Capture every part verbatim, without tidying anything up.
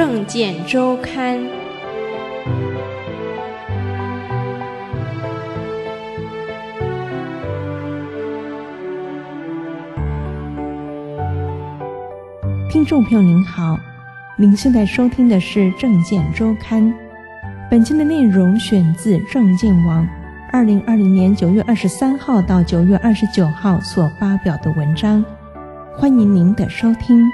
政见周刊。 听众朋友您好，您现在收听的是政见周刊。本期的内容选自政见网二零二零年九月二十三号到九月二十九号所发表的文章，欢迎您的收听。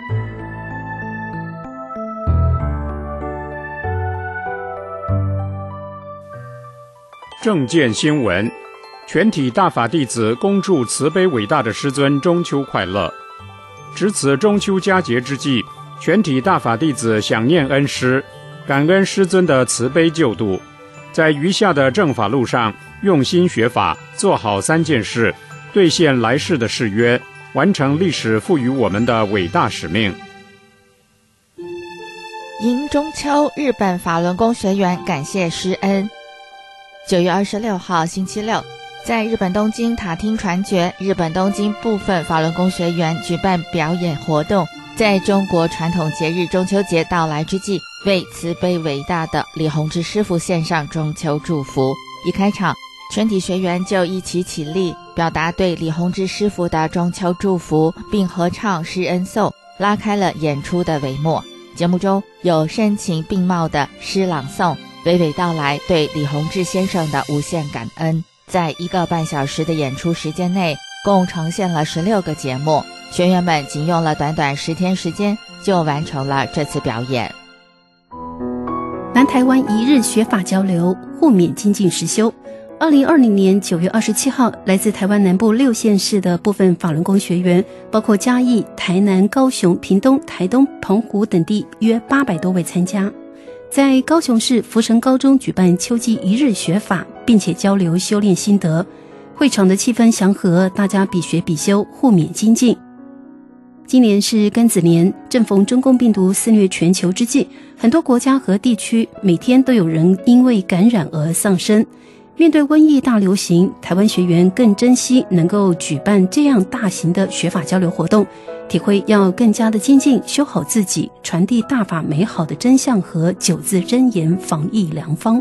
政见新闻，全体大法弟子恭祝慈悲伟大的师尊中秋快乐。值此中秋佳节之际，全体大法弟子想念恩师，感恩师尊的慈悲救度，在余下的正法路上用心学法，做好三件事，兑现来世的誓约，完成历史赋予我们的伟大使命。 迎中秋，日本法轮功学员感谢师恩。九月二十六号星期六，在日本东京塔町传觉，日本东京部分法轮功学员举办表演活动，在中国传统节日中秋节到来之际，为慈悲伟大的李洪志师父献上中秋祝福。一开场，全体学员就一起起立，表达对李洪志师父的中秋祝福，并合唱师恩颂，拉开了演出的帷幕。节目中有深情并茂的诗朗诵，娓娓道来对李洪志先生的无限感恩。在一个半小时的演出时间内，共呈现了十六个节目，学员们仅用了短短十天时间就完成了这次表演。 南台湾一日学法交流，互勉精进实修。二零二零年九月二十七号，来自台湾南部六县市的部分法轮功学员，包括嘉义、台南、高雄、屏东、台东、澎湖等地约八百多位参加，在高雄市福成高中举办秋季一日学法，并且交流修炼心得。会场的气氛祥和，大家比学比修，互勉精进。今年是庚子年，正逢中共病毒肆虐全球之际，很多国家和地区每天都有人因为感染而丧生。面对瘟疫大流行，台湾学员更珍惜能够举办这样大型的学法交流活动，体会要更加的精进，修好自己，传递大法美好的真相和九字真言防疫良方。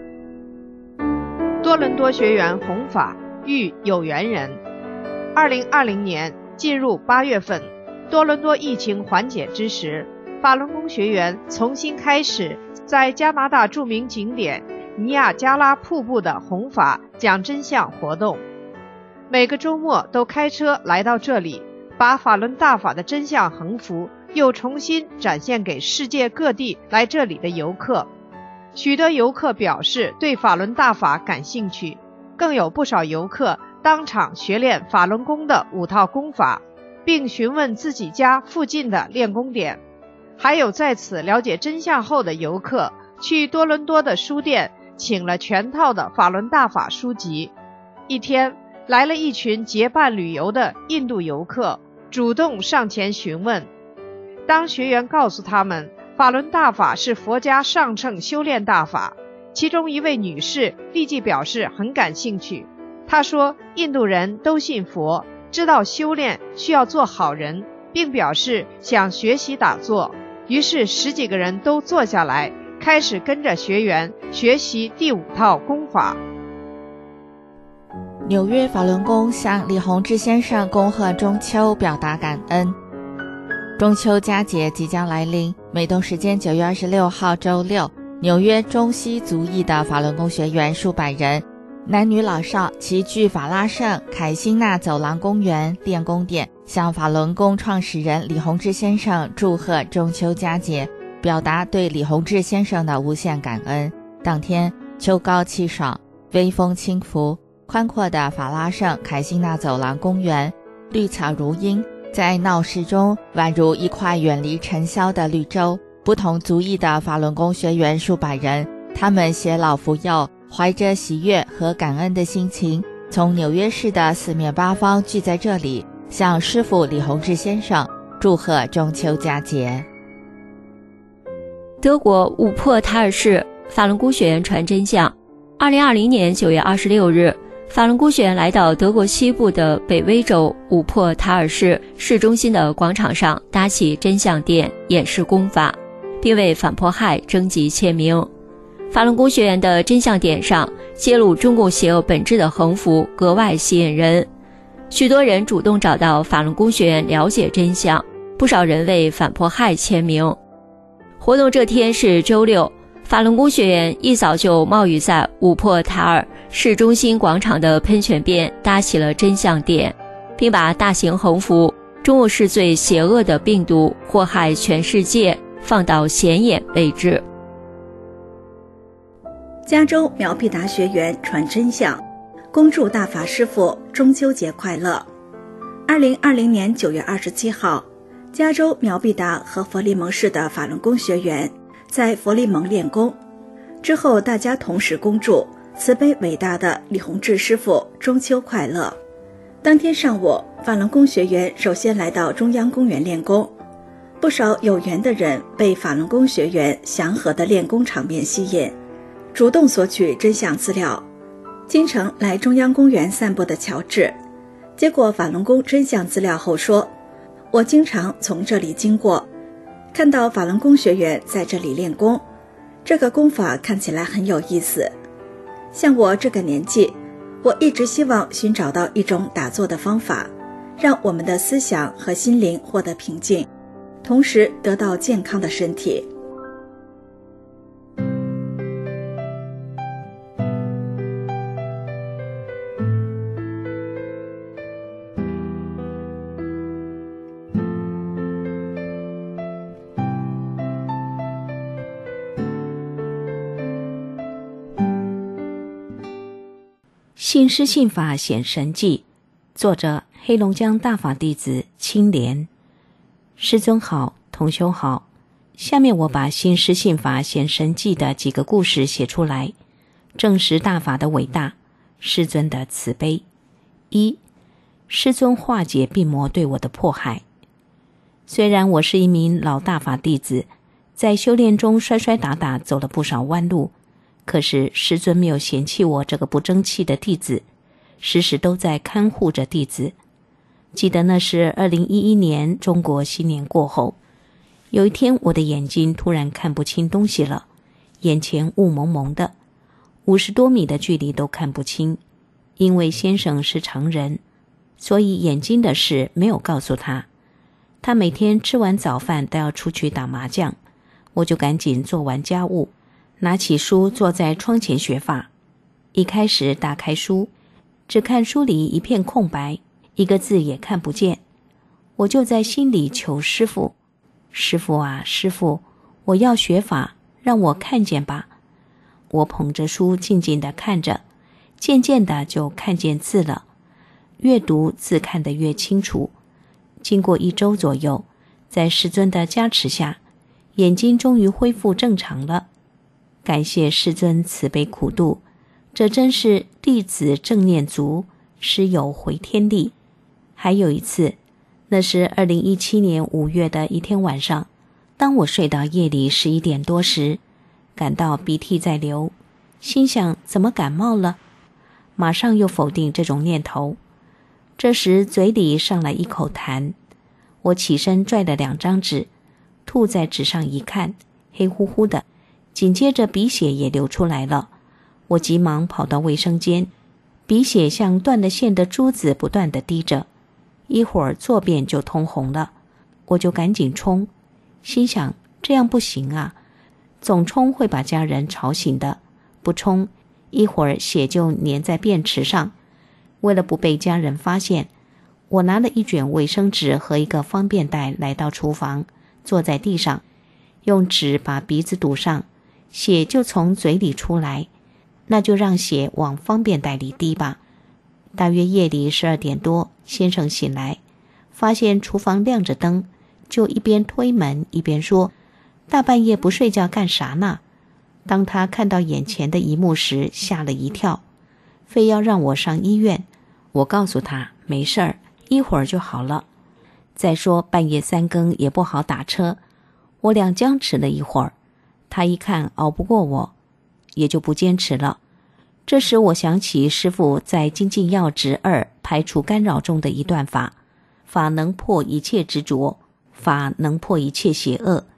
多伦多学员弘法遇有缘人。二零二零年进入八月份，多伦多疫情缓解之时，法轮功学员重新开始在加拿大著名景点尼亚加拉瀑布的弘法讲真相活动。每个周末都开车来到这里，把法轮大法的真相横幅又重新展现给世界各地来这里的游客。许多游客表示对法轮大法感兴趣，更有不少游客当场学练法轮功的五套功法，并询问自己家附近的练功点。还有在此了解真相后的游客去多伦多的书店请了全套的法轮大法书籍。一天来了一群结伴旅游的印度游客，主动上前询问。当学员告诉他们法轮大法是佛家上乘修炼大法，其中一位女士立即表示很感兴趣。她说印度人都信佛，知道修炼需要做好人，并表示想学习打坐。于是十几个人都坐下来，开始跟着学员学习第五套功法。 纽约法轮功向李洪志先生恭贺中秋，表达感恩。中秋佳节即将来临，美东时间九月二十六号周六，纽约中西族裔的法轮功学员数百人，男女老少齐聚法拉盛凯辛纳走廊公园练功点，向法轮功创始人李洪志先生祝贺中秋佳节，表达对李洪志先生的无限感恩。当天秋高气爽，微风轻拂，宽阔的法拉盛凯辛纳走廊公园绿草如茵，在闹市中宛如一块远离尘嚣的绿洲。不同族裔的法轮功学员数百人，他们携老扶幼，怀着喜悦和感恩的心情，从纽约市的四面八方聚在这里，向师父李洪志先生祝贺中秋佳节。 德国伍珀塔尔市法轮功学员传真相。二零二零年九月二十六日，法轮功学员来到德国西部的北威州伍珀塔尔市市中心的广场上，搭起真相殿，演示功法。 并为反迫害征集签名。法轮功学员的真相点上揭露中共邪恶本质的横幅格外吸引人，许多人主动找到法轮功学员了解真相，不少人为反迫害签名。活动这天是周六，法轮功学员一早就冒雨在五珀塔尔市中心广场的喷泉边搭起了真相点，并把大型横幅“中共是最邪恶的病毒，祸害全世界”放到显眼位置。 加州苗必达学员传真相，恭祝大法师父中秋节快乐。二零二零年九月二十七号，加州苗必达和佛利蒙市的法轮功学员在佛利蒙练功，之后大家同时恭祝慈悲伟大的李洪志师父中秋快乐。当天上午，法轮功学员首先来到中央公园练功，不少有缘的人被法轮功学员祥和的练功场面吸引，主动索取真相资料。经常来中央公园散步的乔治，接过法轮功真相资料后说：“我经常从这里经过，看到法轮功学员在这里练功，这个功法看起来很有意思。像我这个年纪，我一直希望寻找到一种打坐的方法，让我们的思想和心灵获得平静，同时得到健康的身体。” 信师信法显神迹，作者黑龙江大法弟子青莲。师尊好，同修好。下面我把信师信法显神迹的几个故事写出来，证实大法的伟大，师尊的慈悲。一，师尊化解病魔对我的迫害。虽然我是一名老大法弟子，在修炼中摔摔打打，走了不少弯路，可是师尊没有嫌弃我这个不争气的弟子，时时都在看护着弟子。记得那是二零一一年中国新年过后，有一天我的眼睛突然看不清东西了，眼前雾蒙蒙的，五十多米的距离都看不清。因为先生是常人，所以眼睛的事没有告诉他。他每天吃完早饭都要出去打麻将，我就赶紧做完家务，拿起书坐在窗前学法。一开始打开书，只看书里一片空白，一个字也看不见。我就在心里求师父，师父啊师父，我要学法，让我看见吧。我捧着书静静地看着，渐渐的就看见字了，越读字看得越清楚。经过一周左右，在师尊的加持下，眼睛终于恢复正常了。感谢师尊慈悲苦度，这真是弟子正念足，师友回天力。还有一次，那是二零一七年五月的一天晚上，当我睡到夜里十一点多时，感到鼻涕在流，心想怎么感冒了，马上又否定这种念头。这时嘴里上来一口痰，我起身拽了两张纸，吐在纸上一看，黑乎乎的，紧接着鼻血也流出来了。我急忙跑到卫生间，鼻血像断了线的珠子不断地滴着，一会儿坐便就通红了。我就赶紧冲，心想这样不行啊，总冲会把家人吵醒的，不冲一会儿血就粘在便池上。为了不被家人发现，我拿了一卷卫生纸和一个方便袋来到厨房，坐在地上，用纸把鼻子堵上，血就从嘴里出来，那就让血往方便袋里滴吧。大约夜里十二点多，先生醒来，发现厨房亮着灯，就一边推门一边说：“大半夜不睡觉干啥呢？”当他看到眼前的一幕时，吓了一跳，非要让我上医院。我告诉他没事儿，一会儿就好了。再说半夜三更也不好打车，我俩僵持了一会儿，他一看熬不过我，也就不坚持了。这时我想起师父在《精进要旨二排除干扰》中的一段法：法能破一切执着，法能破一切邪恶，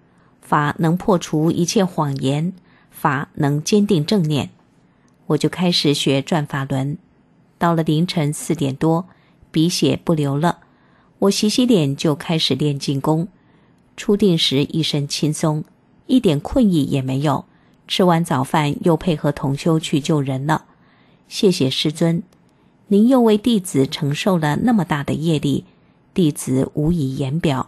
法能破除一切谎言，法能坚定正念。我就开始学转法轮。到了凌晨四点多，鼻血不流了，我洗洗脸就开始练静功。出定时一身轻松，一点困意也没有。吃完早饭又配合同修去救人了。谢谢师尊，您又为弟子承受了那么大的业力，弟子无以言表。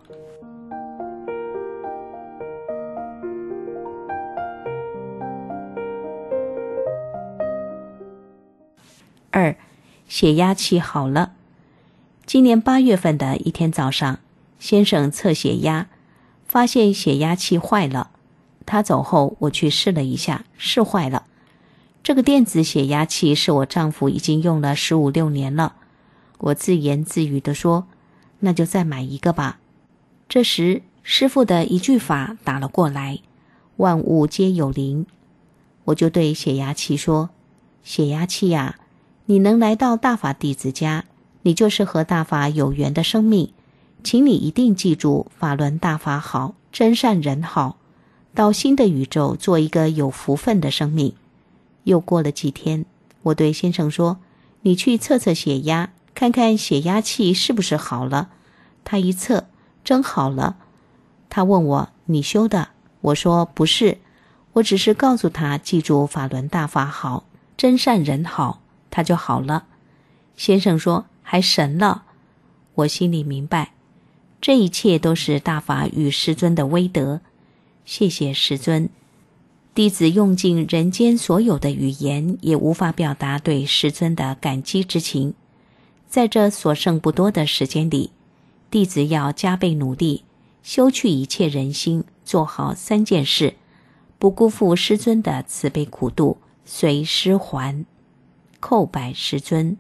二，血压气好了。今年八月份的一天早上，先生测血压，发现血压器坏了。他走后，我去试了一下，是坏了。这个电子血压器是我丈夫已经用了十五六年了。我自言自语地说，那就再买一个吧。这时师父的一句法打了过来，万物皆有灵。我就对血压器说，血压器呀、啊，你能来到大法弟子家，你就是和大法有缘的生命，请你一定记住法轮大法好，真善人好，到新的宇宙做一个有福分的生命。又过了几天，我对先生说，你去测测血压，看看血压器是不是好了。他一测，真好了。他问我，你修的？我说不是，我只是告诉他记住法轮大法好，真善人好，他就好了。先生说，还神了。我心里明白，这一切都是大法与师尊的威德。谢谢师尊。弟子用尽人间所有的语言，也无法表达对师尊的感激之情。在这所剩不多的时间里，弟子要加倍努力，修去一切人心，做好三件事，不辜负师尊的慈悲苦度，随师还。叩拜师尊。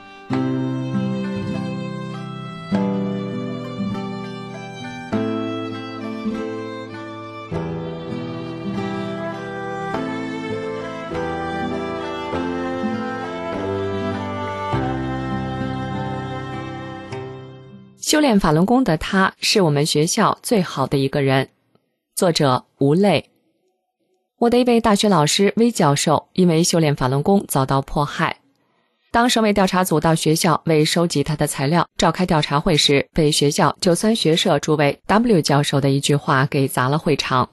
修炼法轮功的他是我们学校最好的一个人。作者吴泪。我的一位大学老师魏教授因为修炼法轮功遭到迫害，当省委调查组到学校为收集他的材料召开调查会时，被学校九三学社主委 W 教授的一句话给砸了会场。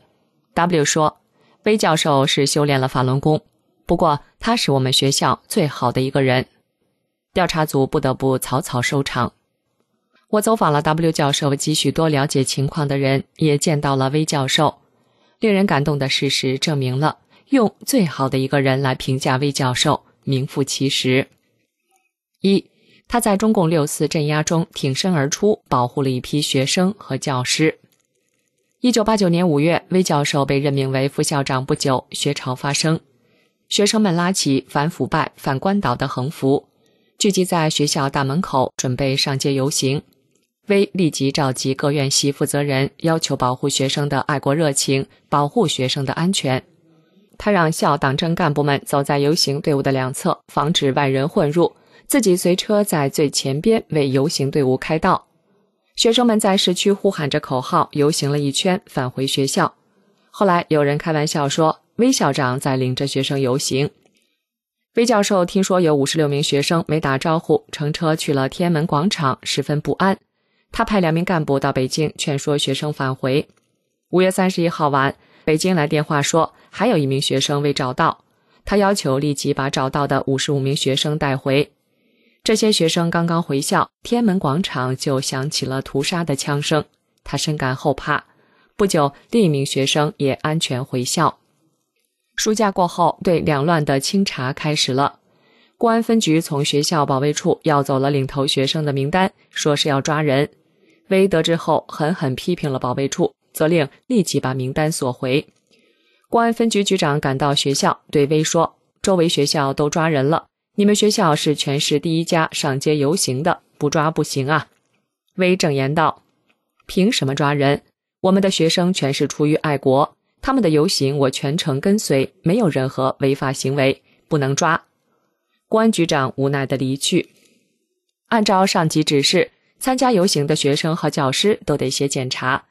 W 说，魏教授是修炼了法轮功，不过他是我们学校最好的一个人。调查组不得不草草收场。我走访了 W 教授及许多了解情况的人，也见到了魏教授。令人感动的事实证明了，用最好的一个人来评价魏教授，名副其实。一，他在中共六四镇压中挺身而出，保护了一批学生和教师。一九八九年五月，魏教授被任命为副校长不久，学潮发生，学生们拉起反腐败、反官倒的横幅，聚集在学校大门口，准备上街游行。魏立即召集各院系负责人，要求保护学生的爱国热情，保护学生的安全。他让校党政干部们走在游行队伍的两侧，防止外人混入，自己随车在最前边为游行队伍开道。学生们在市区呼喊着口号，游行了一圈，返回学校。后来有人开玩笑说，魏校长在领着学生游行。魏教授听说有五十六名学生没打招呼，乘车去了天安门广场，十分不安。他派两名干部到北京劝说学生返回。五月三十一号晚，北京来电话说还有一名学生未找到，他要求立即把找到的五十五名学生带回。这些学生刚刚回校，天安门广场就响起了屠杀的枪声，他深感后怕。不久，另一名学生也安全回校。暑假过后，对两乱的清查开始了。公安分局从学校保卫处要走了领头学生的名单，说是要抓人。魏得知后狠狠批评了保卫处，责令立即把名单索回。公安分局局长赶到学校，对魏说，周围学校都抓人了，你们学校是全市第一家上街游行的，不抓不行啊。魏正言道，凭什么抓人？我们的学生全是出于爱国，他们的游行我全程跟随，没有任何违法行为，不能抓。公安局长无奈地离去。按照上级指示，参加游行的学生和教师都得写检查，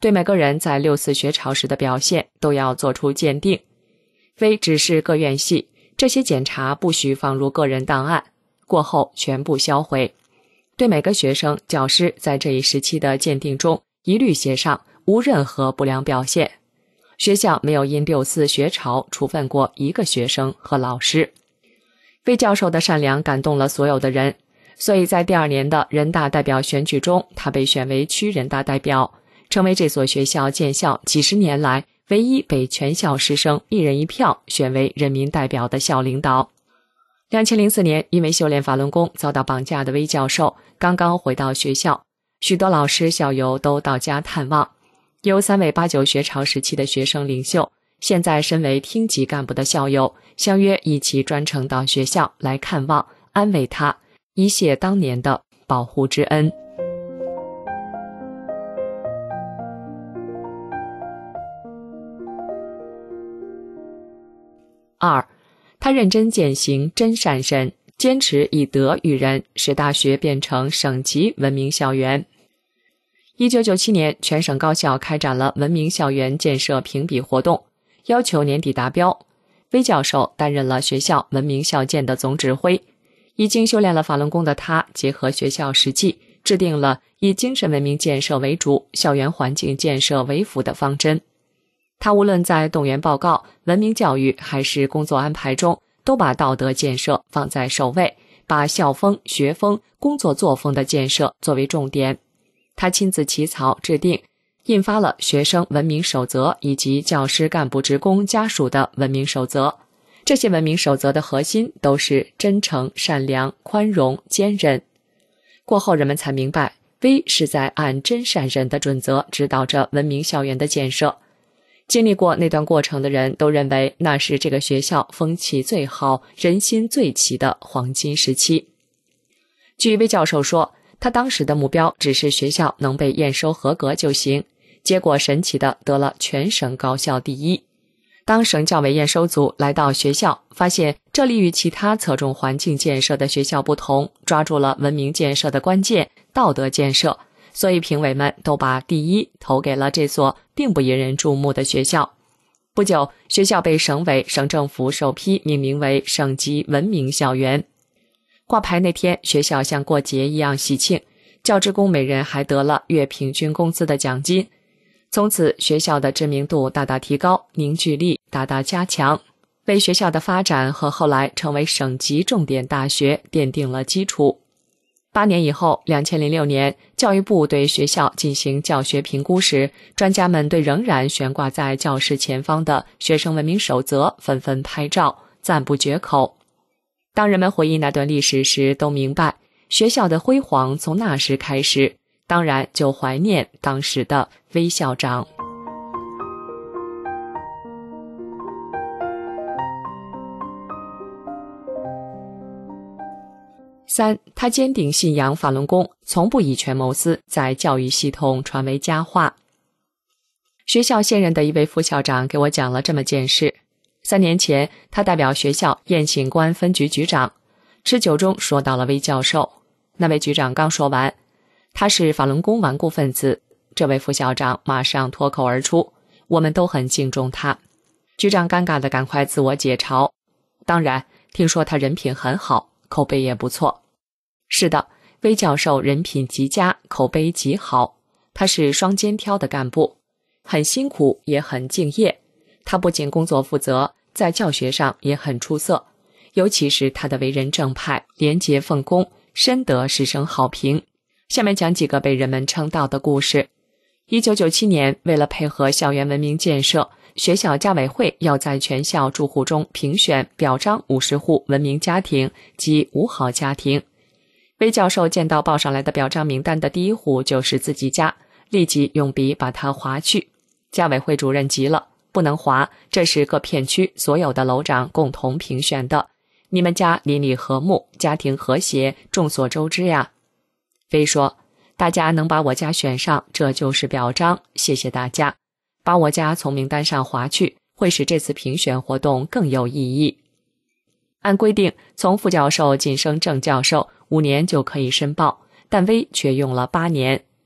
对每个人在六四学潮时的表现都要做出鉴定。非只是各院系，这些检查不许放入个人档案，过后全部销毁。对每个学生、教师在这一时期的鉴定中一律写上无任何不良表现。学校没有因六四学潮处分过一个学生和老师。非教授的善良感动了所有的人，所以在第二年的人大代表选举中，他被选为区人大代表，成为这所学校建校几十年来唯一被全校师生一人一票选为人民代表的校领导。二零零四年，因为修炼法轮功遭到绑架的韦教授刚刚回到学校，许多老师校友都到家探望。有三位八九学潮时期的学生领袖，现在身为厅级干部的校友，相约一起专程到学校来看望，安慰他，以谢当年的保护之恩。二，他认真践行真善忍，坚持以德育人，使大学变成省级文明校园。一九九七年，全省高校开展了文明校园建设评比活动，要求年底达标。韦教授担任了学校文明校建的总指挥。已经修炼了法轮功的他，结合学校实际，制定了以精神文明建设为主、校园环境建设为辅的方针。他无论在动员报告、文明教育还是工作安排中，都把道德建设放在首位，把校风、学风、工作作风的建设作为重点。他亲自起草制定，印发了学生文明守则以及教师干部职工家属的文明守则。这些文明守则的核心都是真诚、善良、宽容、坚韧。过后人们才明白，威是在按真善忍的准则指导着文明校园的建设。经历过那段过程的人都认为，那是这个学校风气最好、人心最齐的黄金时期。据韦教授说，他当时的目标只是学校能被验收合格就行，结果神奇的得了全省高校第一。当省教委验收组来到学校，发现这里与其他侧重环境建设的学校不同，抓住了文明建设的关键，道德建设，所以评委们都把第一投给了这所并不引人注目的学校。不久，学校被省委、省政府首批命名为省级文明校园。挂牌那天，学校像过节一样喜庆，教职工每人还得了月平均工资的奖金。从此，学校的知名度大大提高，凝聚力大大加强，为学校的发展和后来成为省级重点大学奠定了基础。八年以后，二零零六年，教育部对学校进行教学评估时，专家们对仍然悬挂在教室前方的学生文明守则纷纷拍照，赞不绝口。当人们回忆那段历史时，都明白学校的辉煌从那时开始，当然就怀念当时的韦校长。三，他坚定信仰法轮功，从不以权谋私，在教育系统传为佳话。学校现任的一位副校长给我讲了这么件事。三年前，他代表学校宴请公安分局局长，吃酒中说到了韦教授。那位局长刚说完，他是法轮功顽固分子，这位副校长马上脱口而出，我们都很敬重他。局长尴尬地赶快自我解嘲，当然，听说他人品很好，口碑也不错。是的，韦教授人品极佳，口碑极好，他是双肩挑的干部，很辛苦也很敬业。他不仅工作负责，在教学上也很出色，尤其是他的为人正派、廉洁奉公，深得师生好评。下面讲几个被人们称道的故事。一九九七年，为了配合校园文明建设，学校家委会要在全校住户中评选表彰五十户文明家庭及五好家庭。韦教授见到报上来的表彰名单的第一户就是自己家，立即用笔把它划去。家委会主任急了，不能划，这是各片区所有的楼长共同评选的，你们家邻里和睦，家庭和谐，众所周知呀。韦说，大家能把我家选上，这就是表彰，谢谢大家。把我家从名单上划去，会使这次评选活动更有意义。按规定，从副教授晋升正教授五年就可以申报，但韦却用了八年。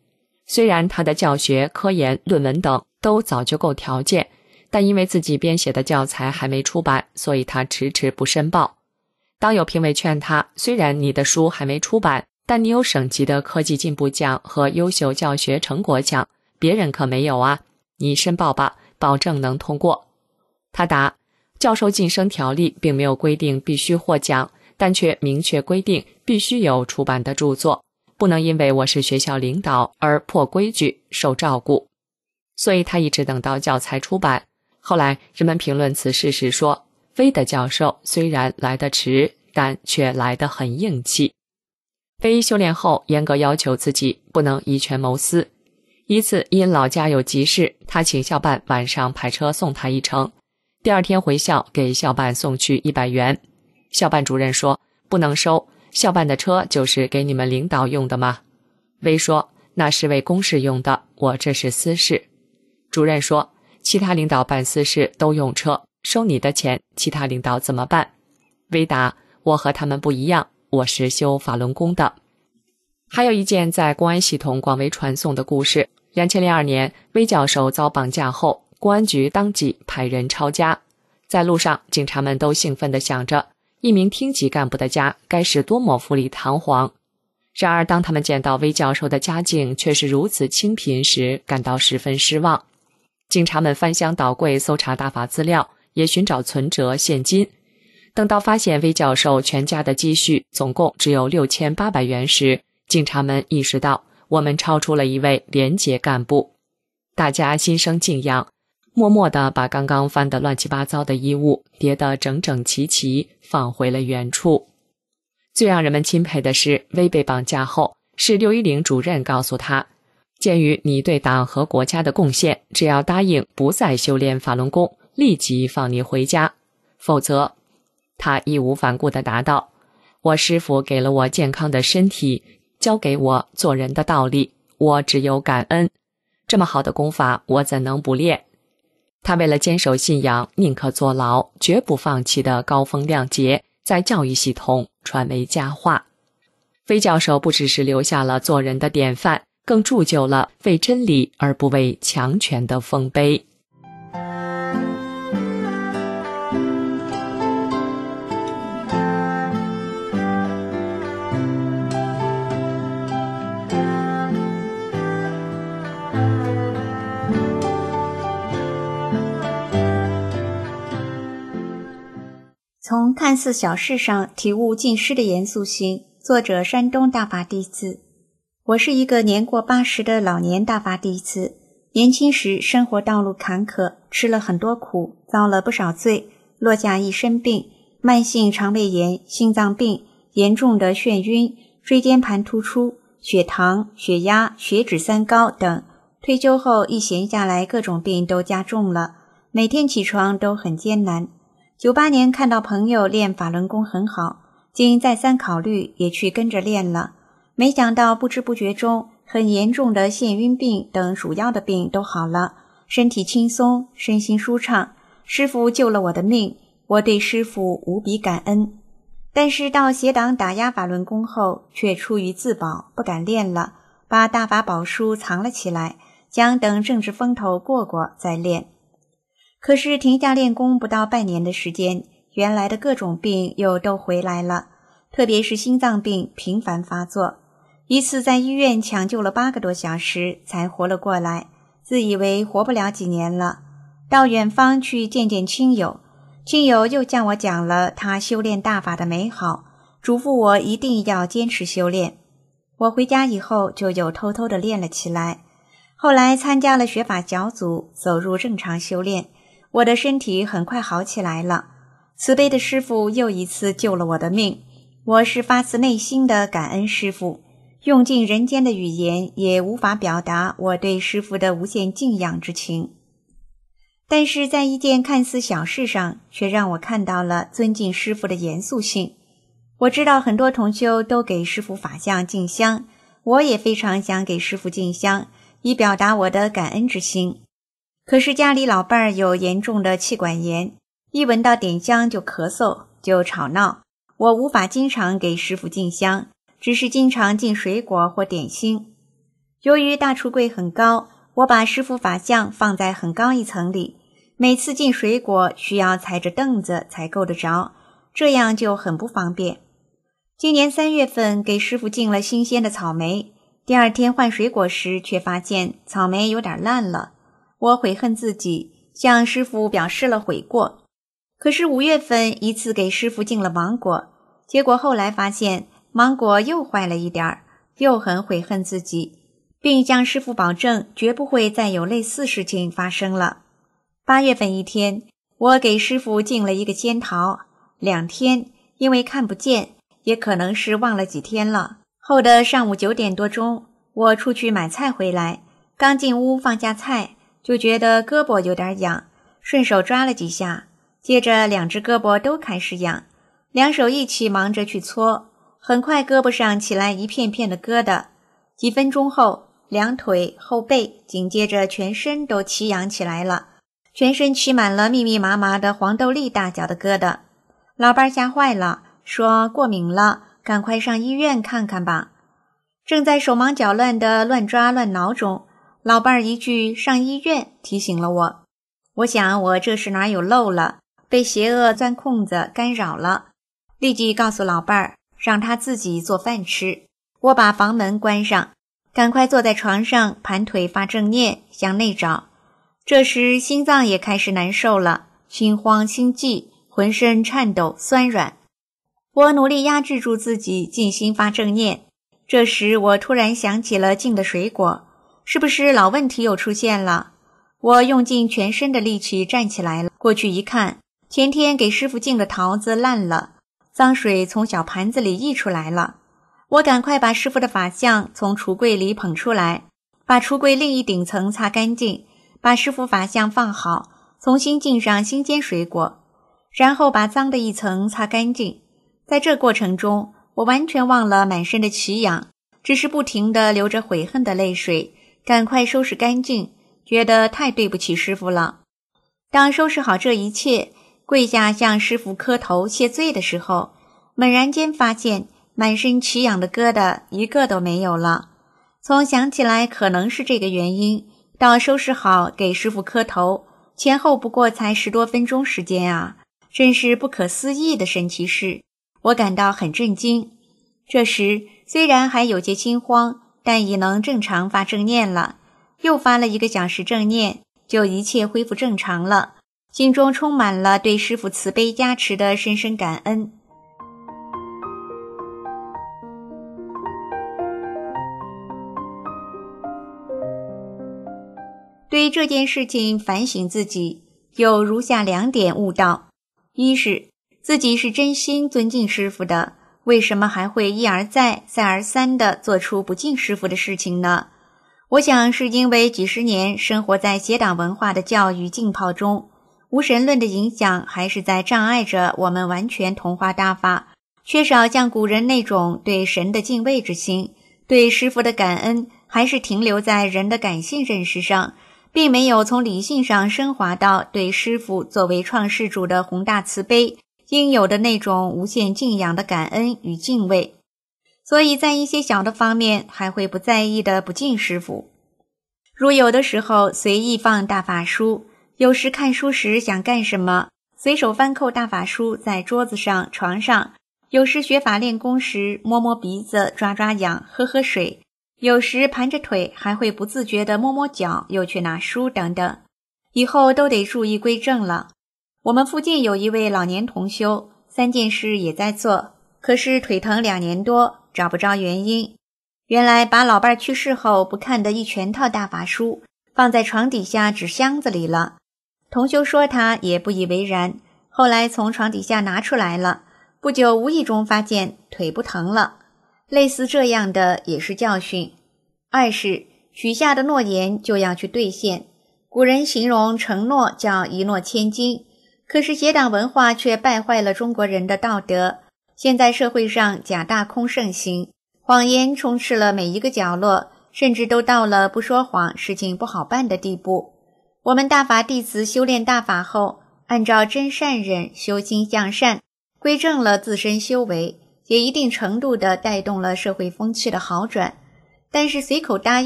虽然他的教学、科研、论文等都早就够条件，但因为自己编写的教材还没出版，所以他迟迟不申报。当有评委劝他，虽然你的书还没出版，但你有省级的科技进步奖和优秀教学成果奖，别人可没有啊，你申报吧，保证能通过。他答，教授晋升条例并没有规定必须获奖，但却明确规定必须有出版的著作，不能因为我是学校领导而破规矩受照顾。所以他一直等到教材出版。后来人们评论此事时说，威的教授虽然来得迟，但却来得很硬气。威修炼后严格要求自己不能以权谋私。一次因老家有急事，他请校办晚上派车送他一程，第二天回校给校办送去一百元。校办主任说不能收，校办的车就是给你们领导用的吗？威说那是为公事用的，我这是私事。主任说其他领导办私事都用车，收你的钱，其他领导怎么办？威答我和他们不一样，我是修法轮功的。还有一件在公安系统广为传颂的故事，二零零二年威教授遭绑架后，公安局当即派人抄家。在路上，警察们都兴奋地想着一名厅级干部的家该是多么富丽堂皇。然而当他们见到威教授的家境却是如此清贫时，感到十分失望。警察们翻箱倒柜搜查大法资料，也寻找存折现金。等到发现威教授全家的积蓄总共只有六千八百元时，警察们意识到我们超出了一位廉洁干部。大家心生敬仰，默默地把刚刚翻得乱七八糟的衣物叠得整整齐齐，放回了原处。最让人们钦佩的是，威被绑架后，是六一零主任告诉他，鉴于你对党和国家的贡献，只要答应不再修炼法轮功，立即放你回家，否则，他义无反顾地答道，我师父给了我健康的身体，教给我做人的道理，我只有感恩，这么好的功法我怎能不练？他为了坚守信仰，宁可坐牢，绝不放弃的高风亮节，在教育系统传为佳话。威教授不只是留下了做人的典范，更铸就了为真理而不为强权的丰碑。 从看似小事上体悟进师的严肃性。作者山东大法弟子。我是一个年过八十的老年大法弟子，年轻时生活道路坎坷，吃了很多苦，遭了不少罪，落下一身病，慢性肠胃炎、心脏病、严重的眩晕、椎间盘突出、血糖、血压、血脂三高等。退休后一闲下来，各种病都加重了，每天起床都很艰难。九八年看到朋友练法轮功很好，经再三考虑，也去跟着练了。没想到不知不觉中，很严重的眩晕病等主要的病都好了，身体轻松，身心舒畅。师父救了我的命，我对师父无比感恩。但是到邪党打压法轮功后，却出于自保，不敢练了，把大法宝书藏了起来，想等政治风头过过再练。可是停下练功不到半年的时间，原来的各种病又都回来了，特别是心脏病频繁发作。一次在医院抢救了八个多小时才活了过来，自以为活不了几年了。到远方去见见亲友，亲友又向我讲了他修炼大法的美好，嘱咐我一定要坚持修炼。我回家以后就又偷偷地练了起来，后来参加了学法小组，走入正常修炼，我的身体很快好起来了。慈悲的师父又一次救了我的命，我是发自内心的感恩师父，用尽人间的语言也无法表达我对师父的无限敬仰之情。但是在一件看似小事上，却让我看到了尊敬师父的严肃性。我知道很多同修都给师父法像敬香，我也非常想给师父敬香，以表达我的感恩之心。可是家里老伴儿有严重的气管炎，一闻到点香就咳嗽，就吵闹，我无法经常给师父敬香，只是经常进水果或点心。 由于大橱柜很高，我把师父法像放在很高一层里，每次进水果需要踩着凳子才够得着，这样就很不方便。今年三月份给师父进了新鲜的草莓，第二天换水果时却发现草莓有点烂了，我悔恨自己，向师父表示了悔过。可是五月份一次给师父进了芒果，结果后来发现芒果又坏了一点儿，又很悔恨自己，并向师父保证绝不会再有类似事情发生了。八月份一天，我给师父进了一个仙桃，两天，因为看不见，也可能是忘了几天了。后的上午九点多钟，我出去买菜回来，刚进屋放下菜，就觉得胳膊有点痒，顺手抓了几下，接着两只胳膊都开始痒，两手一起忙着去搓，很快胳膊上起来一片片的疙瘩，几分钟后，两腿、后背，紧接着全身都起痒起来了，全身起满了密密麻麻的黄豆粒大小的疙瘩。老伴吓坏了，说过敏了，赶快上医院看看吧。正在手忙脚乱的乱抓乱挠中，老伴一句上医院提醒了我。我想我这是哪有漏了，被邪恶钻空子干扰了，立即告诉老伴儿，让他自己做饭吃。我把房门关上，赶快坐在床上盘腿发正念，向内找。这时心脏也开始难受了，心慌心悸，浑身颤抖酸软。我努力压制住自己，静心发正念。这时我突然想起了进的水果，是不是老问题又出现了？我用尽全身的力气站起来了，过去一看，前天给师父进的桃子烂了，脏水从小盘子里溢出来了。我赶快把师父的法像从橱柜里捧出来，把橱柜另一顶层擦干净，把师父法像放好，重新浸上新鲜水果，然后把脏的一层擦干净。在这过程中，我完全忘了满身的奇痒，只是不停地流着悔恨的泪水，赶快收拾干净，觉得太对不起师父了。当收拾好这一切，跪下向师父磕头谢罪的时候，猛然间发现满身奇痒的疙瘩一个都没有了。从想起来可能是这个原因，到收拾好给师父磕头，前后不过才十多分钟时间啊，真是不可思议的神奇事，我感到很震惊。这时虽然还有些心慌，但已能正常发正念了，又发了一个小时正念，就一切恢复正常了，心中充满了对师父慈悲加持的深深感恩。对这件事情反省自己，有如下两点悟道：一是自己是真心尊敬师父的，为什么还会一而再再而三地做出不敬师父的事情呢？我想是因为几十年生活在邪党文化的教育浸泡中，无神论的影响还是在障碍着我们完全同化大法，缺少像古人那种对神的敬畏之心，对师父的感恩还是停留在人的感性认识上，并没有从理性上升华到对师父作为创世主的宏大慈悲应有的那种无限敬仰的感恩与敬畏，所以在一些小的方面还会不在意的不敬师父。如有的时候随意放大法书，有时看书时想干什么，随手翻扣大法书在桌子上床上，有时学法练功时摸摸鼻子抓抓痒喝喝水，有时盘着腿还会不自觉地摸摸脚又去拿书等等，以后都得注意归正了。我们附近有一位老年同修，三件事也在做，可是腿疼两年多，找不着原因。原来把老伴去世后不看的一全套大法书放在床底下纸箱子里了，同修说他也不以为然，后来从床底下拿出来了，不久无意中发现腿不疼了。类似这样的也是教训。二是许下的诺言就要去兑现，古人形容承诺叫一诺千金，可是邪党文化却败坏了中国人的道德。现在社会上假大空盛行，谎言充斥了每一个角落，甚至都到了不说谎事情不好办的地步。我们大法弟子修炼大法后，按照真善忍修心向善，归正了自身修为，也一定程度地带动了社会风气的好转。但是随口答应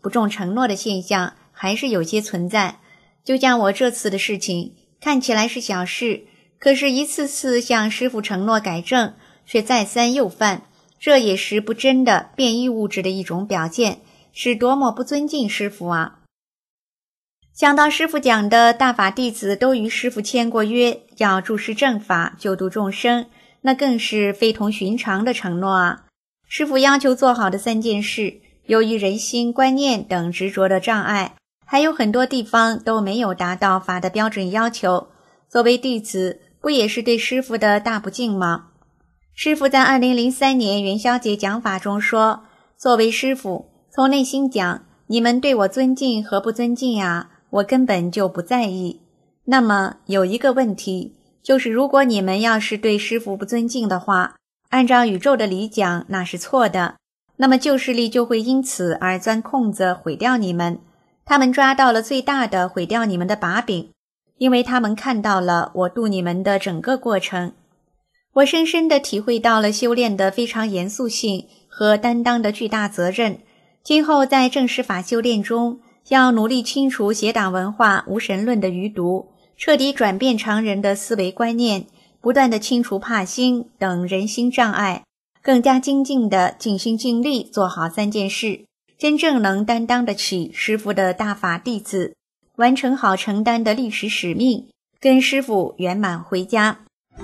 不重承诺的现象还是有些存在。就像我这次的事情，看起来是小事，可是一次次向师父承诺改正，却再三又犯，这也是不真的变异物质的一种表现，是多么不尊敬师父啊！想到师父讲的大法弟子都与师父签过约，要注释正法，救度众生，那更是非同寻常的承诺啊！师父要求做好的三件事，由于人心、观念等执着的障碍，还有很多地方都没有达到法的标准要求。作为弟子，不也是对师父的大不敬吗？师父在二零零三年元宵节讲法中说，作为师父，从内心讲，你们对我尊敬和不尊敬啊，我根本就不在意。那么有一个问题，就是如果你们要是对师父不尊敬的话，按照宇宙的理讲，那是错的，那么旧势力就会因此而钻空子毁掉你们。他们抓到了最大的毁掉你们的把柄，因为他们看到了我度你们的整个过程。我深深地体会到了修炼的非常严肃性和担当的巨大责任。今后在正式法修炼中，要努力清除邪党文化无神论的余毒，彻底转变常人的思维观念，不断地清除怕心等人心障碍，更加精进地尽心尽力做好三件事，真正能担当得起师父的大法弟子，完成好承担的历史使命，跟师父圆满回家。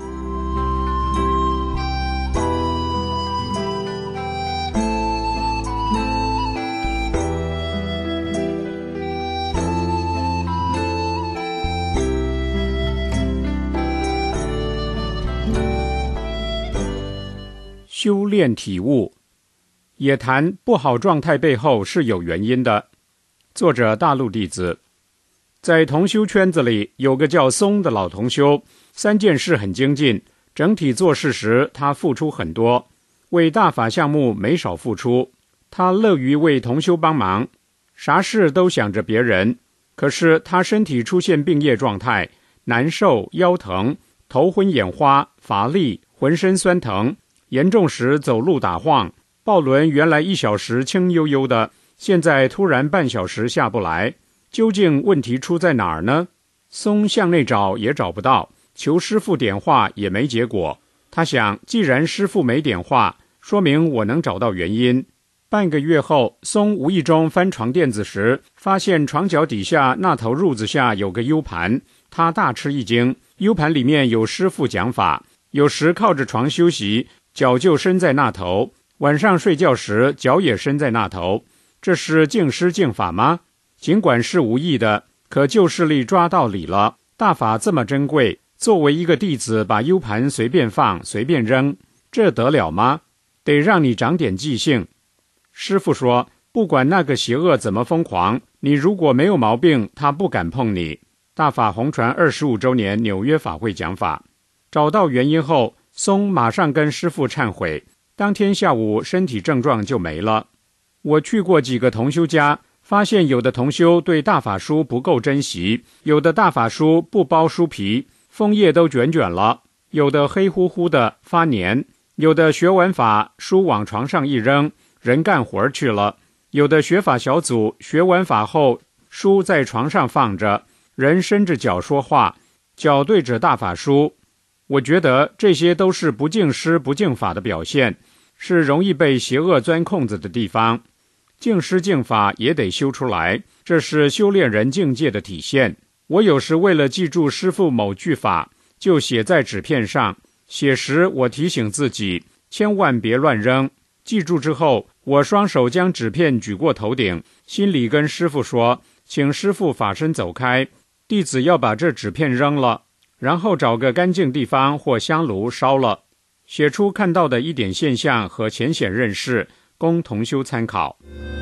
修炼体悟，也谈不好状态背后是有原因的。作者大陆弟子。在同修圈子里有个叫松的老同修，三件事很精进，整体做事时他付出很多，为大法项目没少付出。他乐于为同修帮忙，啥事都想着别人。可是他身体出现病业状态，难受、腰疼、头昏眼花、乏力、浑身酸疼，严重时走路打晃，抱轮原来一小时轻悠悠的，现在突然半小时下不来。究竟问题出在哪儿呢？松向内找也找不到，求师父点化也没结果。他想，既然师父没点化，说明我能找到原因。半个月后，松无意中翻床垫子时，发现床脚底下那头褥子下有个 U 盘，他大吃一惊。U 盘里面有师父讲法，有时靠着床休息，脚就伸在那头，晚上睡觉时脚也伸在那头。这是敬师敬法吗？尽管是无意的，可旧势力抓到理了。大法这么珍贵，作为一个弟子把 U 盘随便放随便扔，这得了吗？得让你长点记性。师父说，不管那个邪恶怎么疯狂，你如果没有毛病，他不敢碰你。大法红传二十五周年纽约法会讲法，找到原因后，松马上跟师父忏悔，当天下午身体症状就没了。我去过几个同修家，发现有的同修对大法书不够珍惜，有的大法书不包书皮，封页都卷卷了，有的黑乎乎的发黏，有的学完法书往床上一扔，人干活去了，有的学法小组学完法后书在床上放着，人伸着脚说话，脚对着大法书。我觉得这些都是不敬师不敬法的表现，是容易被邪恶钻空子的地方。敬师敬法也得修出来，这是修炼人境界的体现。我有时为了记住师父某句法，就写在纸片上，写时我提醒自己千万别乱扔。记住之后，我双手将纸片举过头顶，心里跟师父说，请师父法身走开，弟子要把这纸片扔了，然后找个干净地方或香炉烧了，写出看到的一点现象和浅显认识，供同修参考。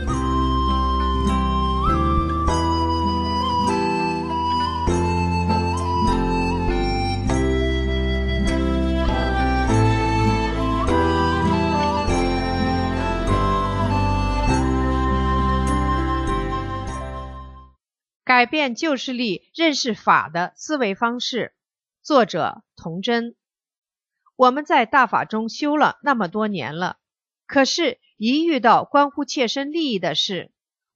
改变旧势力认识法的思维方式。作者童真。我们在大法中修了那么多年了，可是一遇到关乎切身利益的事，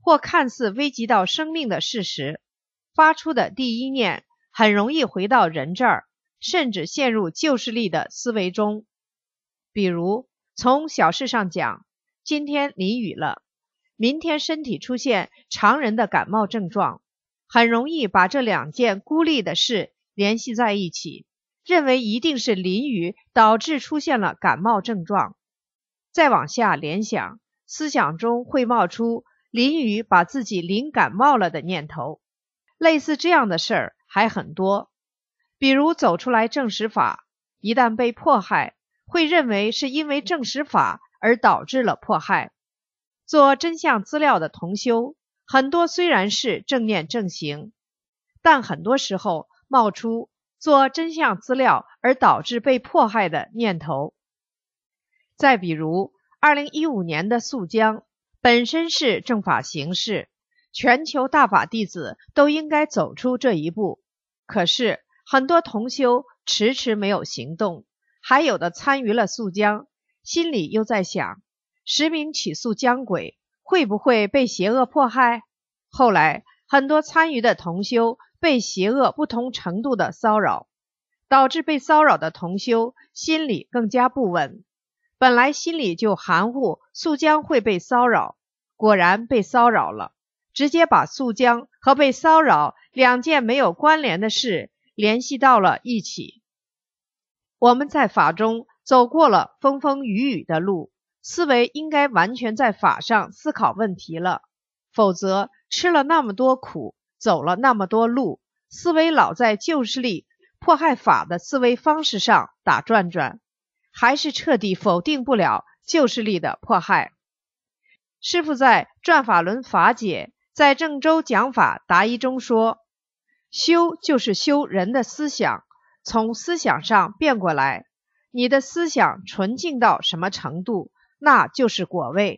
或看似危及到生命的事时，发出的第一念很容易回到人这儿，甚至陷入旧势力的思维中。比如从小事上讲，今天淋雨了，明天身体出现常人的感冒症状，很容易把这两件孤立的事联系在一起，认为一定是淋雨导致出现了感冒症状。再往下联想，思想中会冒出淋雨把自己淋感冒了的念头。类似这样的事儿还很多，比如走出来证实法，一旦被迫害，会认为是因为证实法而导致了迫害。做真相资料的同修，很多虽然是正念正行，但很多时候冒出做真相资料而导致被迫害的念头。再比如二零一五年的肃江本身是正法形式，全球大法弟子都应该走出这一步，可是很多同修迟迟没有行动，还有的参与了肃江，心里又在想，实名起诉江鬼会不会被邪恶迫害？后来很多参与的同修被邪恶不同程度的骚扰，导致被骚扰的同修心里更加不稳，本来心里就含糊肃江会被骚扰，果然被骚扰了，直接把肃江和被骚扰两件没有关联的事联系到了一起。我们在法中走过了风风雨雨的路，思维应该完全在法上思考问题了，否则吃了那么多苦，走了那么多路，思维老在旧势力迫害法的思维方式上打转转，还是彻底否定不了旧势力的迫害。师父在转法轮法解在郑州讲法答疑中说，修就是修人的思想，从思想上变过来，你的思想纯净到什么程度，那就是果位。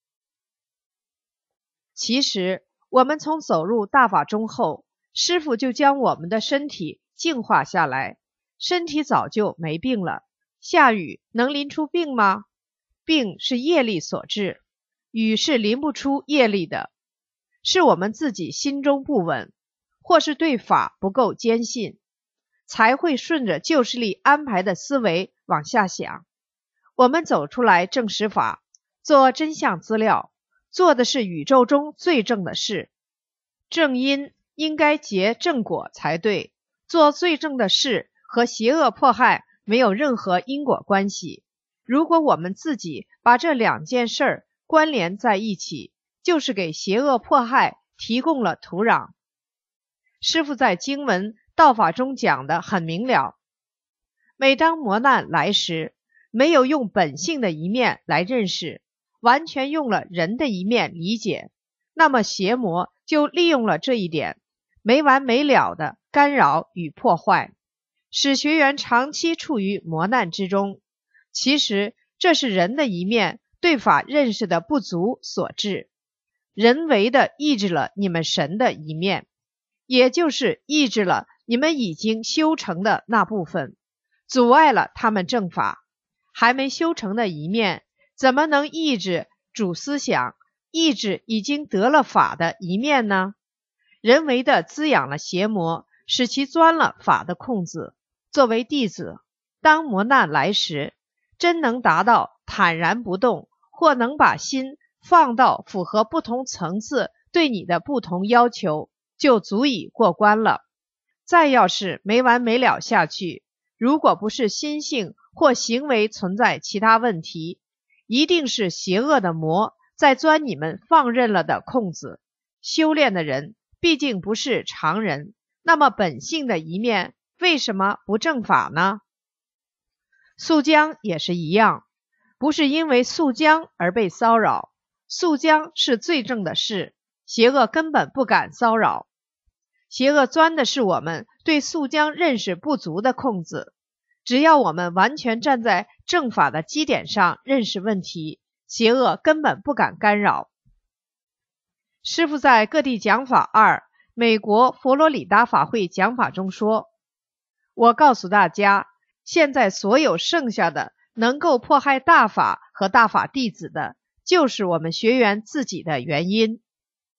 其实我们从走入大法中后，师父就将我们的身体净化下来，身体早就没病了。下雨能淋出病吗？病是业力所致，雨是淋不出业力的，是我们自己心中不稳，或是对法不够坚信，才会顺着旧势力安排的思维往下想。我们走出来证实法，做真相资料，做的是宇宙中最正的事，正因应该结正果才对，做最正的事和邪恶迫害没有任何因果关系。如果我们自己把这两件事儿关联在一起，就是给邪恶迫害提供了土壤。师父在经文道法中讲的很明了，每当磨难来时，没有用本性的一面来认识，完全用了人的一面理解，那么邪魔就利用了这一点，没完没了的干扰与破坏，使学员长期处于磨难之中。其实这是人的一面对法认识的不足所致，人为的抑制了你们神的一面，也就是抑制了你们已经修成的那部分，阻碍了他们正法。还没修成的一面，怎么能抑制主思想，抑制已经得了法的一面呢？人为的滋养了邪魔，使其钻了法的空子。作为弟子，当磨难来时，真能达到坦然不动，或能把心放到符合不同层次对你的不同要求，就足以过关了。再要是没完没了下去，如果不是心性或行为存在其他问题，一定是邪恶的魔在钻你们放任了的空子。修炼的人毕竟不是常人，那么本性的一面为什么不正法呢？肃江也是一样，不是因为肃江而被骚扰，肃江是最正的事，邪恶根本不敢骚扰。邪恶钻的是我们对肃江认识不足的空子，只要我们完全站在正法的基点上认识问题，邪恶根本不敢干扰。师父在各地讲法二美国佛罗里达法会讲法中说，我告诉大家，现在所有剩下的能够迫害大法和大法弟子的，就是我们学员自己的原因。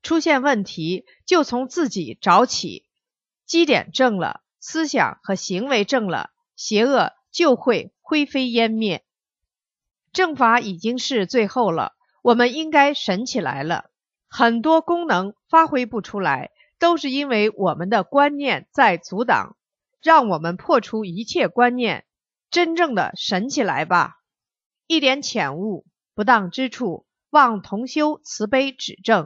出现问题就从自己找起，基点正了，思想和行为正了，邪恶就会灰飞烟灭。正法已经是最后了，我们应该神起来了。很多功能发挥不出来，都是因为我们的观念在阻挡。让我们破除一切观念，真正的神起来吧。一点浅悟，不当之处，望同修慈悲指正。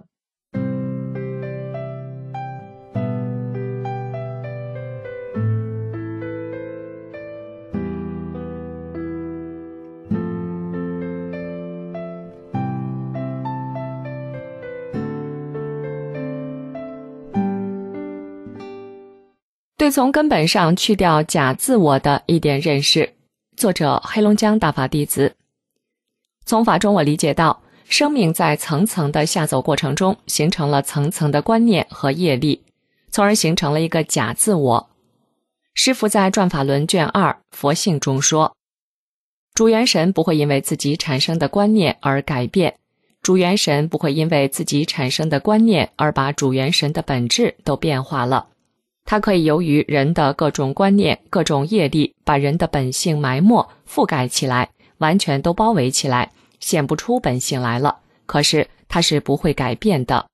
对从根本上去掉假自我的一点认识。作者黑龙江大法弟子。从法中我理解到，生命在层层的下走过程中形成了层层的观念和业力，从而形成了一个假自我。师父在转法轮卷二佛性中说，主元神不会因为自己产生的观念而改变，主元神不会因为自己产生的观念而把主元神的本质都变化了。它可以由于人的各种观念、各种业力，把人的本性埋没、覆盖起来，完全都包围起来，显不出本性来了。可是它是不会改变的。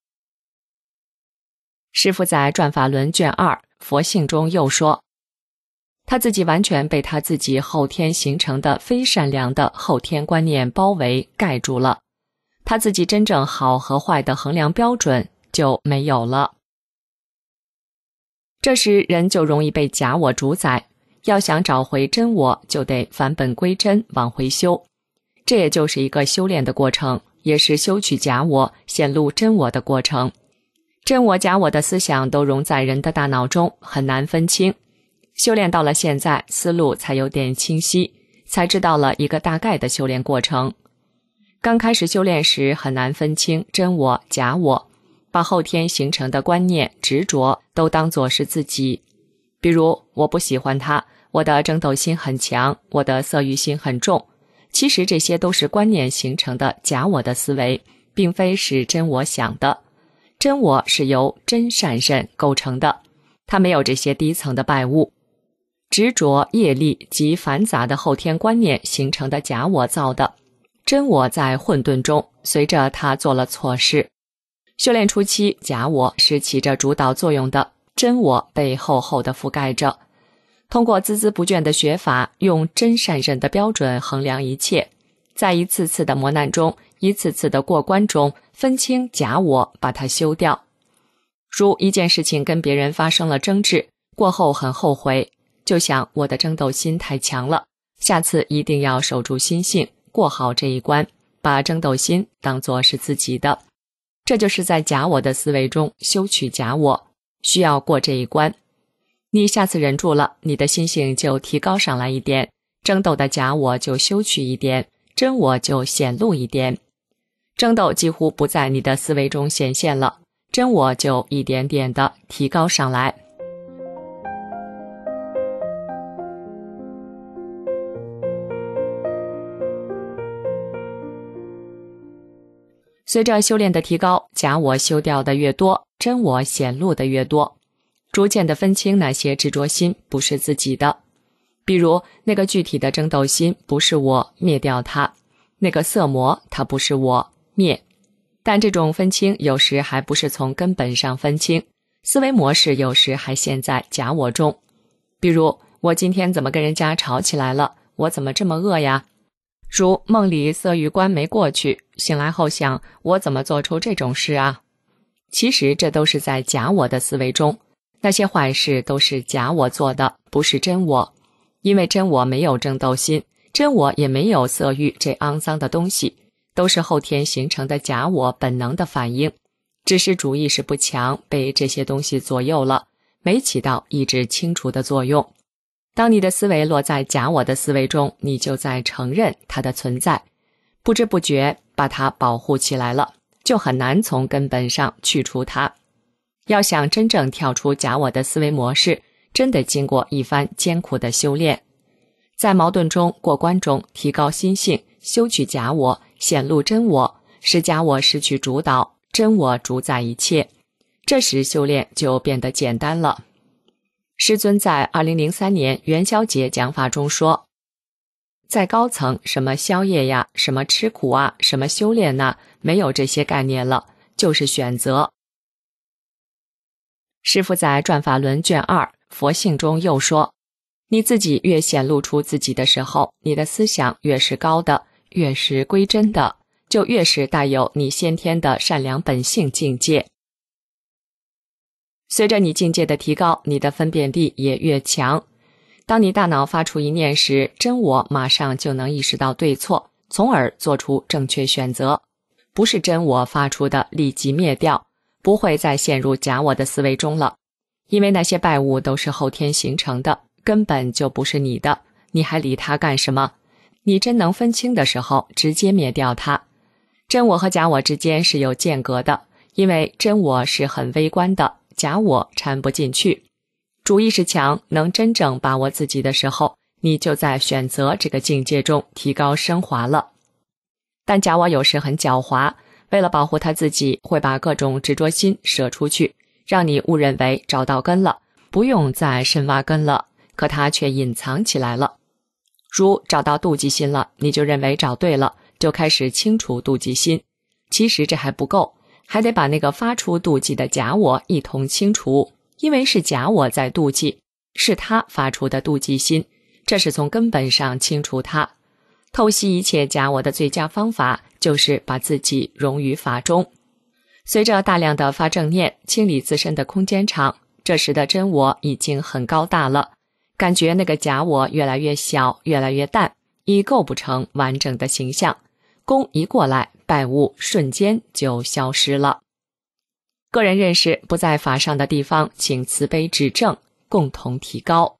师父在转法轮卷二佛性中又说，他自己完全被他自己后天形成的非善良的后天观念包围盖住了，他自己真正好和坏的衡量标准就没有了。这时人就容易被假我主宰，要想找回真我，就得返本归真，往回修。这也就是一个修炼的过程，也是修取假我、显露真我的过程。真我假我的思想都融在人的大脑中，很难分清。修炼到了现在，思路才有点清晰，才知道了一个大概的修炼过程。刚开始修炼时很难分清真我、假我，把后天形成的观念、执着都当作是自己。比如，我不喜欢他，我的争斗心很强，我的色欲心很重。其实这些都是观念形成的假我的思维，并非是真我想的。真我是由真善身构成的，它没有这些低层的败物。执着、业力及繁杂的后天观念形成的假我造的。真我在混沌中，随着他做了错事。修炼初期，假我是起着主导作用的，真我被厚厚的覆盖着。通过孜孜不倦的学法，用真善忍的标准衡量一切，在一次次的磨难中，一次次的过关中，分清假我，把它修掉。如一件事情跟别人发生了争执，过后很后悔，就想我的争斗心太强了，下次一定要守住心性，过好这一关，把争斗心当作是自己的。这就是在假我的思维中修取假我，需要过这一关。你下次忍住了，你的心性就提高上来一点，争斗的假我就修取一点，真我就显露一点。争斗几乎不在你的思维中显现了，真我就一点点的提高上来。随着修炼的提高，假我修掉的越多，真我显露的越多，逐渐的分清哪些执着心不是自己的。比如那个具体的争斗心不是我，灭掉它；那个色魔它不是我，灭。但这种分清有时还不是从根本上分清，思维模式有时还陷在假我中。比如我今天怎么跟人家吵起来了，我怎么这么恶呀？如梦里色欲关没过去，醒来后想我怎么做出这种事啊？其实这都是在假我的思维中，那些坏事都是假我做的，不是真我。因为真我没有争斗心，真我也没有色欲这肮脏的东西，都是后天形成的假我本能的反应，只是主意识不强，被这些东西左右了，没起到意志清除的作用。当你的思维落在假我的思维中，你就在承认它的存在，不知不觉把它保护起来了，就很难从根本上去除它。要想真正跳出假我的思维模式，真得经过一番艰苦的修炼。在矛盾中、过关中提高心性，修取假我，显露真我，使假我失去主导， 真我主宰一切，这时修炼就变得简单了。师尊在二零零三年元宵节讲法中说，在高层什么宵夜呀，什么吃苦啊，什么修炼呐、啊，没有这些概念了，就是选择。师父在转法轮卷二佛性中又说，你自己越显露出自己的时候，你的思想越是高的，越是归真的，就越是带有你先天的善良本性境界。随着你境界的提高，你的分辨力也越强。当你大脑发出一念时，真我马上就能意识到对错，从而做出正确选择。不是真我发出的立即灭掉，不会再陷入假我的思维中了。因为那些败物都是后天形成的，根本就不是你的，你还理它干什么？你真能分清的时候，直接灭掉它。真我和假我之间是有间隔的，因为真我是很微观的，假我掺不进去。主意识强，能真正把握自己的时候，你就在选择这个境界中提高升华了。但假我有时很狡猾，为了保护他自己，会把各种执着心射出去，让你误认为找到根了，不用再深挖根了，可它却隐藏起来了。如找到妒忌心了，你就认为找对了，就开始清除妒忌心。其实这还不够，还得把那个发出妒忌的假我一同清除，因为是假我在妒忌，是他发出的妒忌心，这是从根本上清除它。透析一切假我的最佳方法，就是把自己融于法中。随着大量的发正念，清理自身的空间场，这时的真我已经很高大了，感觉那个假我越来越小，越来越淡，已构不成完整的形象。功一过来，败物瞬间就消失了。个人认识不在法上的地方，请慈悲指正，共同提高。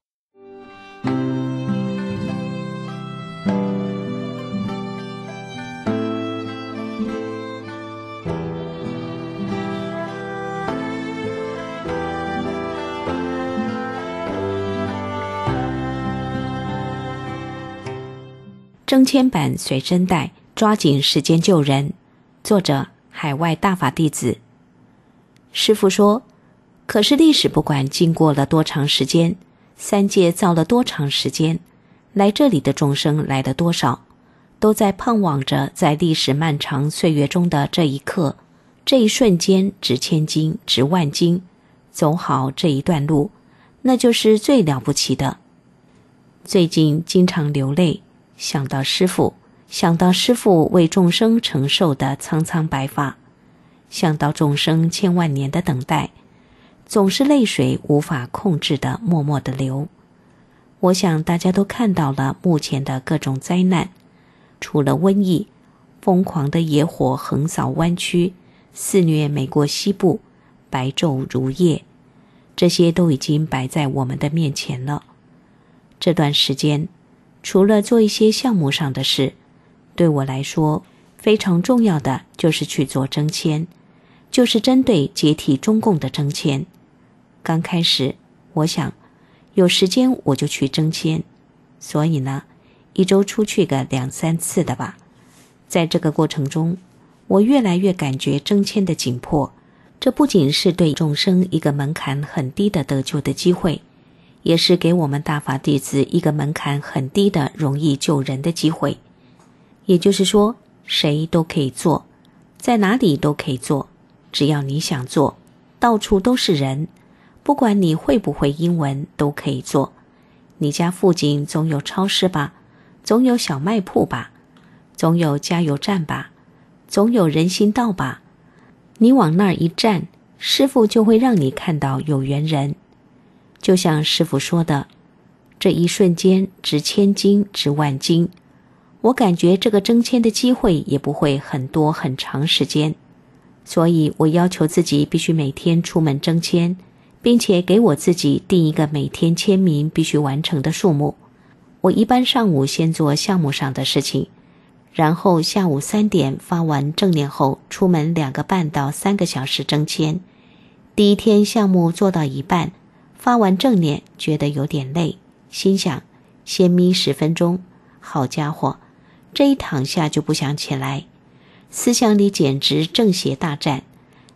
征签版随身带，抓紧时间救人。作者：海外大法弟子。师父说，可是历史不管经过了多长时间，三界造了多长时间，来这里的众生来了多少，都在盼望着在历史漫长岁月中的这一刻，这一瞬间值千金值万金，走好这一段路，那就是最了不起的。最近经常流泪，想到师父，想到师父为众生承受的苍苍白发，想到众生千万年的等待，总是泪水无法控制的默默地流。我想大家都看到了目前的各种灾难，除了瘟疫，疯狂的野火横扫湾区，肆虐美国西部，白昼如夜，这些都已经摆在我们的面前了。这段时间除了做一些项目上的事，对我来说非常重要的就是去做征签，就是针对解体中共的征签。刚开始我想有时间我就去征签，所以呢一周出去个两三次的吧。在这个过程中，我越来越感觉征签的紧迫，这不仅是对众生一个门槛很低的得救的机会，也是给我们大法弟子一个门槛很低的容易救人的机会。也就是说，谁都可以做，在哪里都可以做，只要你想做，到处都是人，不管你会不会英文都可以做。你家附近总有超市吧，总有小卖铺吧，总有加油站吧，总有人行道吧，你往那儿一站，师父就会让你看到有缘人。就像师父说的，这一瞬间值千金值万金，我感觉这个征签的机会也不会很多很长时间，所以我要求自己必须每天出门征签，并且给我自己定一个每天签名必须完成的数目。我一般上午先做项目上的事情，然后下午三点发完正念后，出门两个半到三个小时征签。第一天项目做到一半，发完正念觉得有点累，心想先眯十分钟，好家伙，这一躺下就不想起来，思想里简直正邪大战，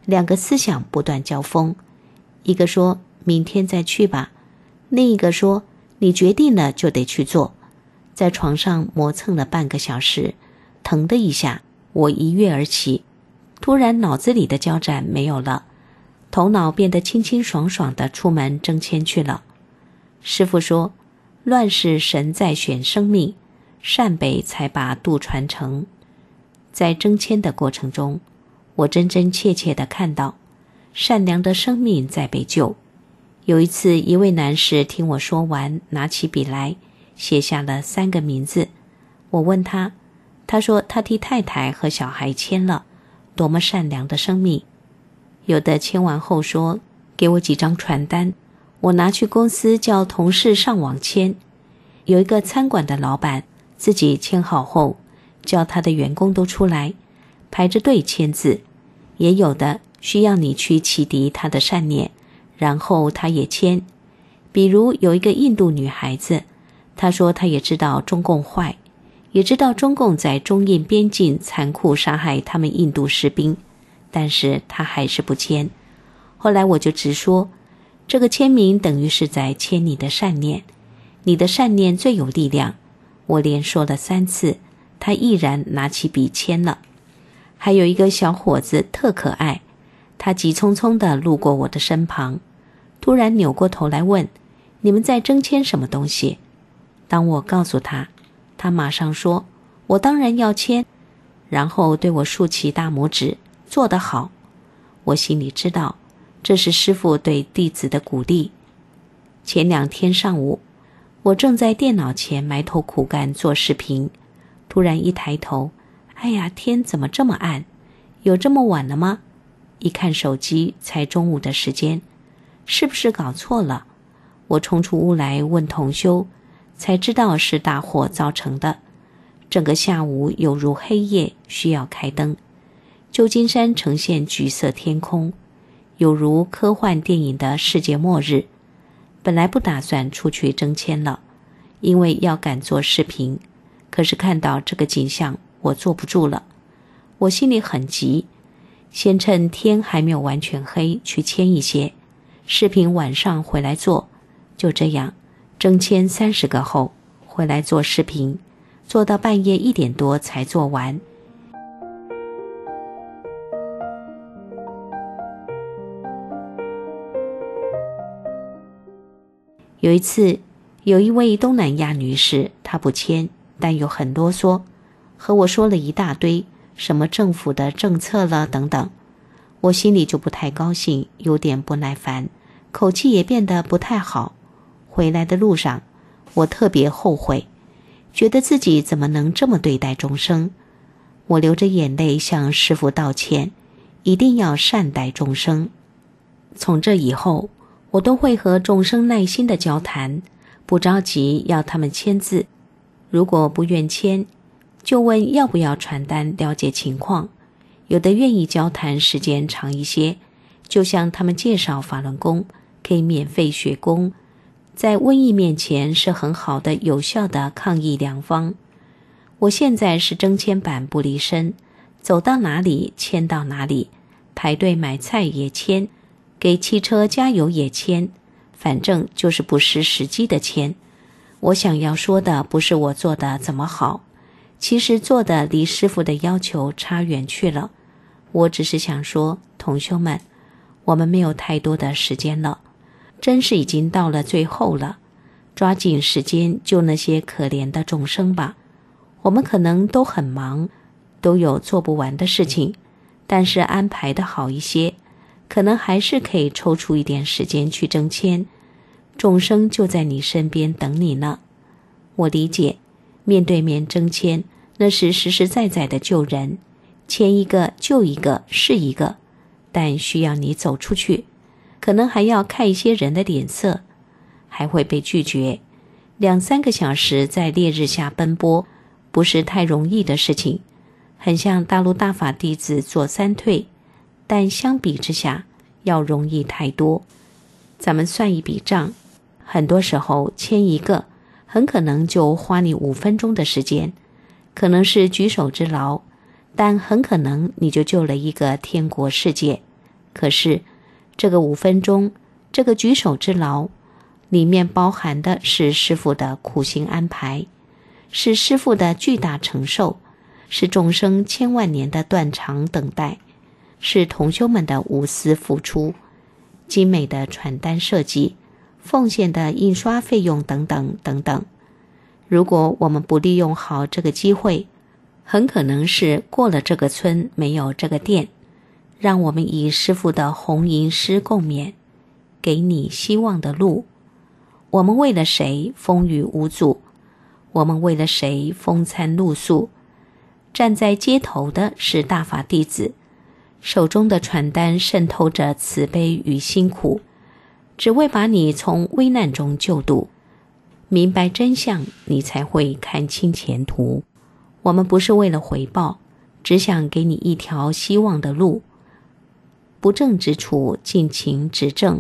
两个思想不断交锋，一个说明天再去吧，另一个说你决定了就得去做。在床上磨蹭了半个小时，腾的一下，我一跃而起，突然脑子里的交战没有了，头脑变得清清爽爽地出门征签去了。师父说，乱世神在选生命，善北才把渡传承。在征签的过程中，我真真切切地看到善良的生命在被救。有一次，一位男士听我说完，拿起笔来写下了三个名字。我问他，他说他替太太和小孩签了，多么善良的生命。有的签完后说，给我几张传单，我拿去公司叫同事上网签。有一个餐馆的老板自己签好后，叫他的员工都出来排着队签字。也有的需要你去启迪他的善念，然后他也签。比如有一个印度女孩子，她说她也知道中共坏，也知道中共在中印边境残酷杀害他们印度士兵，但是她还是不签。后来我就直说，这个签名等于是在签你的善念，你的善念最有力量。我连说了三次，她毅然拿起笔签了。还有一个小伙子特可爱，他急匆匆地路过我的身旁，突然扭过头来问，你们在征签什么东西？当我告诉他，他马上说，我当然要签，然后对我竖起大拇指，做得好。我心里知道，这是师父对弟子的鼓励。前两天上午，我正在电脑前埋头苦干做视频，突然一抬头，哎呀，天怎么这么暗？有这么晚了吗？一看手机，才中午的时间，是不是搞错了？我冲出屋来问同修，才知道是大火造成的。整个下午有如黑夜，需要开灯。旧金山呈现橘色天空，有如科幻电影的世界末日。本来不打算出去征签了，因为要赶做视频，可是看到这个景象，我坐不住了。我心里很急，先趁天还没有完全黑去签一些，视频晚上回来做。就这样征签三十个后回来做视频，做到半夜一点多才做完。有一次，有一位东南亚女士，她不签，但又很啰嗦，和我说了一大堆什么政府的政策了等等。我心里就不太高兴，有点不耐烦，口气也变得不太好。回来的路上，我特别后悔，觉得自己怎么能这么对待众生。我流着眼泪向师父道歉，一定要善待众生。从这以后，我都会和众生耐心的交谈，不着急要他们签字。如果不愿签，就问要不要传单了解情况。有的愿意交谈时间长一些，就向他们介绍法轮功，可以免费学功，在瘟疫面前是很好的有效的抗疫良方。我现在是征签板不离身，走到哪里签到哪里，排队买菜也签，给汽车加油也签，反正就是不失时机的签。我想要说的不是我做的怎么好，其实做的离师父的要求差远去了。我只是想说，同修们，我们没有太多的时间了，真是已经到了最后了，抓紧时间救那些可怜的众生吧。我们可能都很忙，都有做不完的事情，但是安排的好一些，可能还是可以抽出一点时间去征签。众生就在你身边等你呢。我理解，面对面征签，那是实实在在的救人，签一个救一个是一个，但需要你走出去，可能还要看一些人的脸色，还会被拒绝。两三个小时在烈日下奔波，不是太容易的事情，很像大陆大法弟子做三退，但相比之下要容易太多。咱们算一笔账，很多时候签一个很可能就花你五分钟的时间，可能是举手之劳，但很可能你就救了一个天国世界。 可是这个五分钟，这个举手之劳，里面包含的是师父的苦心安排，是师父的巨大承受，是众生千万年的断肠等待，是同修们的无私付出，精美的传单设计，奉献的印刷费用等等等等。如果我们不利用好这个机会，很可能是过了这个村没有这个店。让我们以师父的红吟诗共勉，给你希望的路。我们为了谁风雨无阻，我们为了谁风餐露宿。站在街头的是大法弟子，手中的传单渗透着慈悲与辛苦，只为把你从危难中救度。明白真相，你才会看清前途。我们不是为了回报，只想给你一条希望的路。不正之处，尽情指正。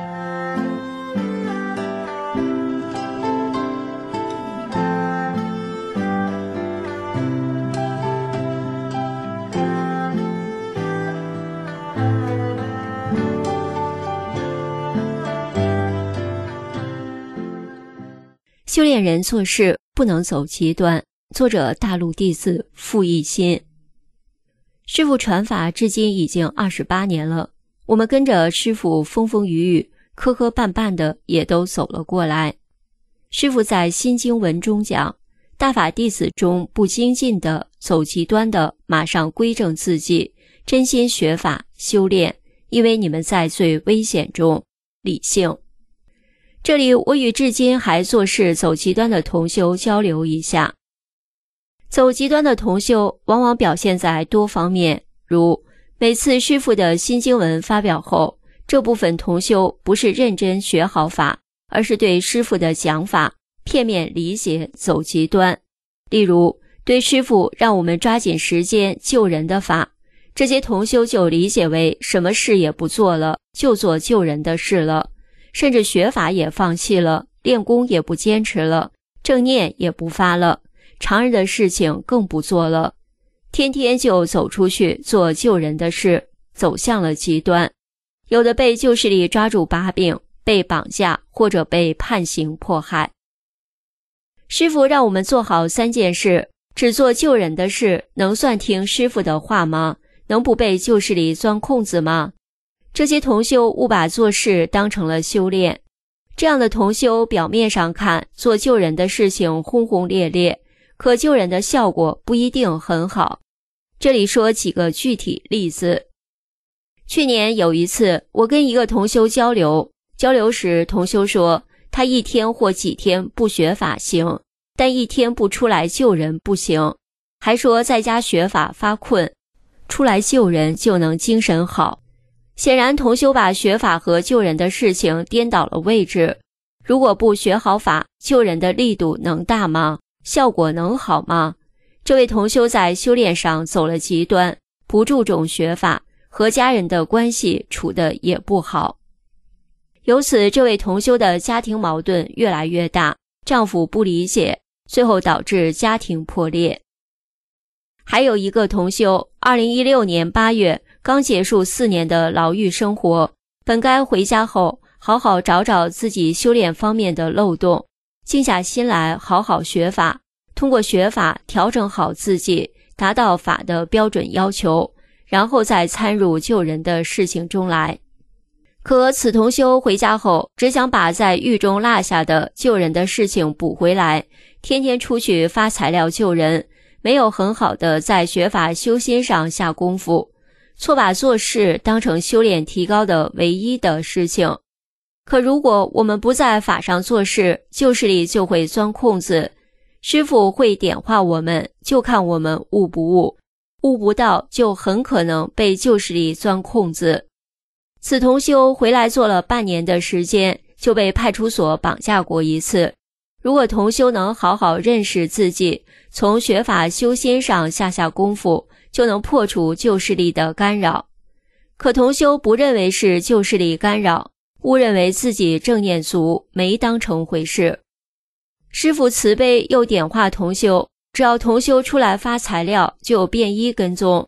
修炼人做事不能走极端。作者大陆弟子傅一心。师父传法至今已经二十八年了，我们跟着师父风风雨雨、磕磕绊绊的也都走了过来。师父在心经文中讲，大法弟子中不精进的、走极端的，马上归正自己，真心学法修炼，因为你们在最危险中。理性。这里我与至今还做事走极端的同修交流一下。走极端的同修往往表现在多方面，如每次师父的新经文发表后，这部分同修不是认真学好法，而是对师父的讲法片面理解走极端。例如对师父让我们抓紧时间救人的法，这些同修就理解为什么事也不做了，就做救人的事了，甚至学法也放弃了，练功也不坚持了，正念也不发了，常人的事情更不做了，天天就走出去做救人的事，走向了极端。有的被旧势力抓住把柄，被绑架或者被判刑迫害。师父让我们做好三件事，只做救人的事，能算听师父的话吗？能不被旧势力钻空子吗？这些同修误把做事当成了修炼，这样的同修表面上看做救人的事情轰轰烈烈，可救人的效果不一定很好。这里说几个具体例子。去年有一次，我跟一个同修交流，交流时同修说，他一天或几天不学法行，但一天不出来救人不行，还说在家学法发困，出来救人就能精神好。显然同修把学法和救人的事情颠倒了位置。如果不学好法，救人的力度能大吗？效果能好吗？这位同修在修炼上走了极端，不注重学法，和家人的关系处得也不好。由此这位同修的家庭矛盾越来越大，丈夫不理解，最后导致家庭破裂。还有一个同修，二零一六年八月刚结束四年的牢狱生活，本该回家后好好找找自己修炼方面的漏洞，静下心来好好学法，通过学法调整好自己，达到法的标准要求，然后再参入救人的事情中来。可此同修回家后，只想把在狱中落下的救人的事情补回来，天天出去发材料救人，没有很好的在学法修心上下功夫，错把做事当成修炼提高的唯一的事情。可如果我们不在法上做事，旧势力就会钻空子，师父会点化我们，就看我们悟不悟，悟不到就很可能被旧势力钻空子。此同修回来做了半年的时间，就被派出所绑架过一次。如果同修能好好认识自己，从学法修心上下下功夫，就能破除旧势力的干扰。可同修不认为是旧势力干扰，误认为自己正念足，没当成回事。师父慈悲又点化同修，只要同修出来发材料，就便衣跟踪。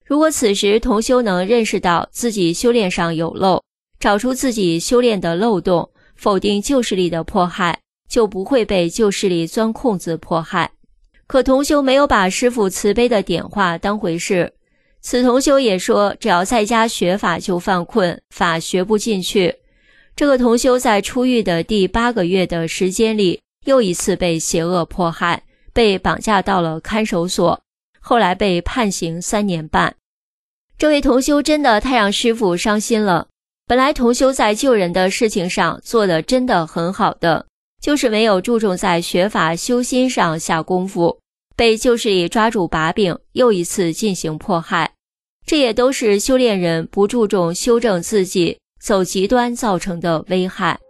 如果此时同修能认识到自己修炼上有漏，找出自己修炼的漏洞，否定旧势力的迫害，就不会被旧势力钻空子迫害。可同修没有把师父慈悲的点化当回事，此同修也说只要在家学法就犯困，法学不进去。这个同修在出狱的第八个月的时间里，又一次被邪恶迫害，被绑架到了看守所，后来被判刑三年半。这位同修真的太让师父伤心了。本来同修在救人的事情上做的真的很好的，就是没有注重在学法修心上下功夫，被旧势力抓住把柄，又一次进行迫害。这也都是修炼人不注重修正自己，走极端造成的危害。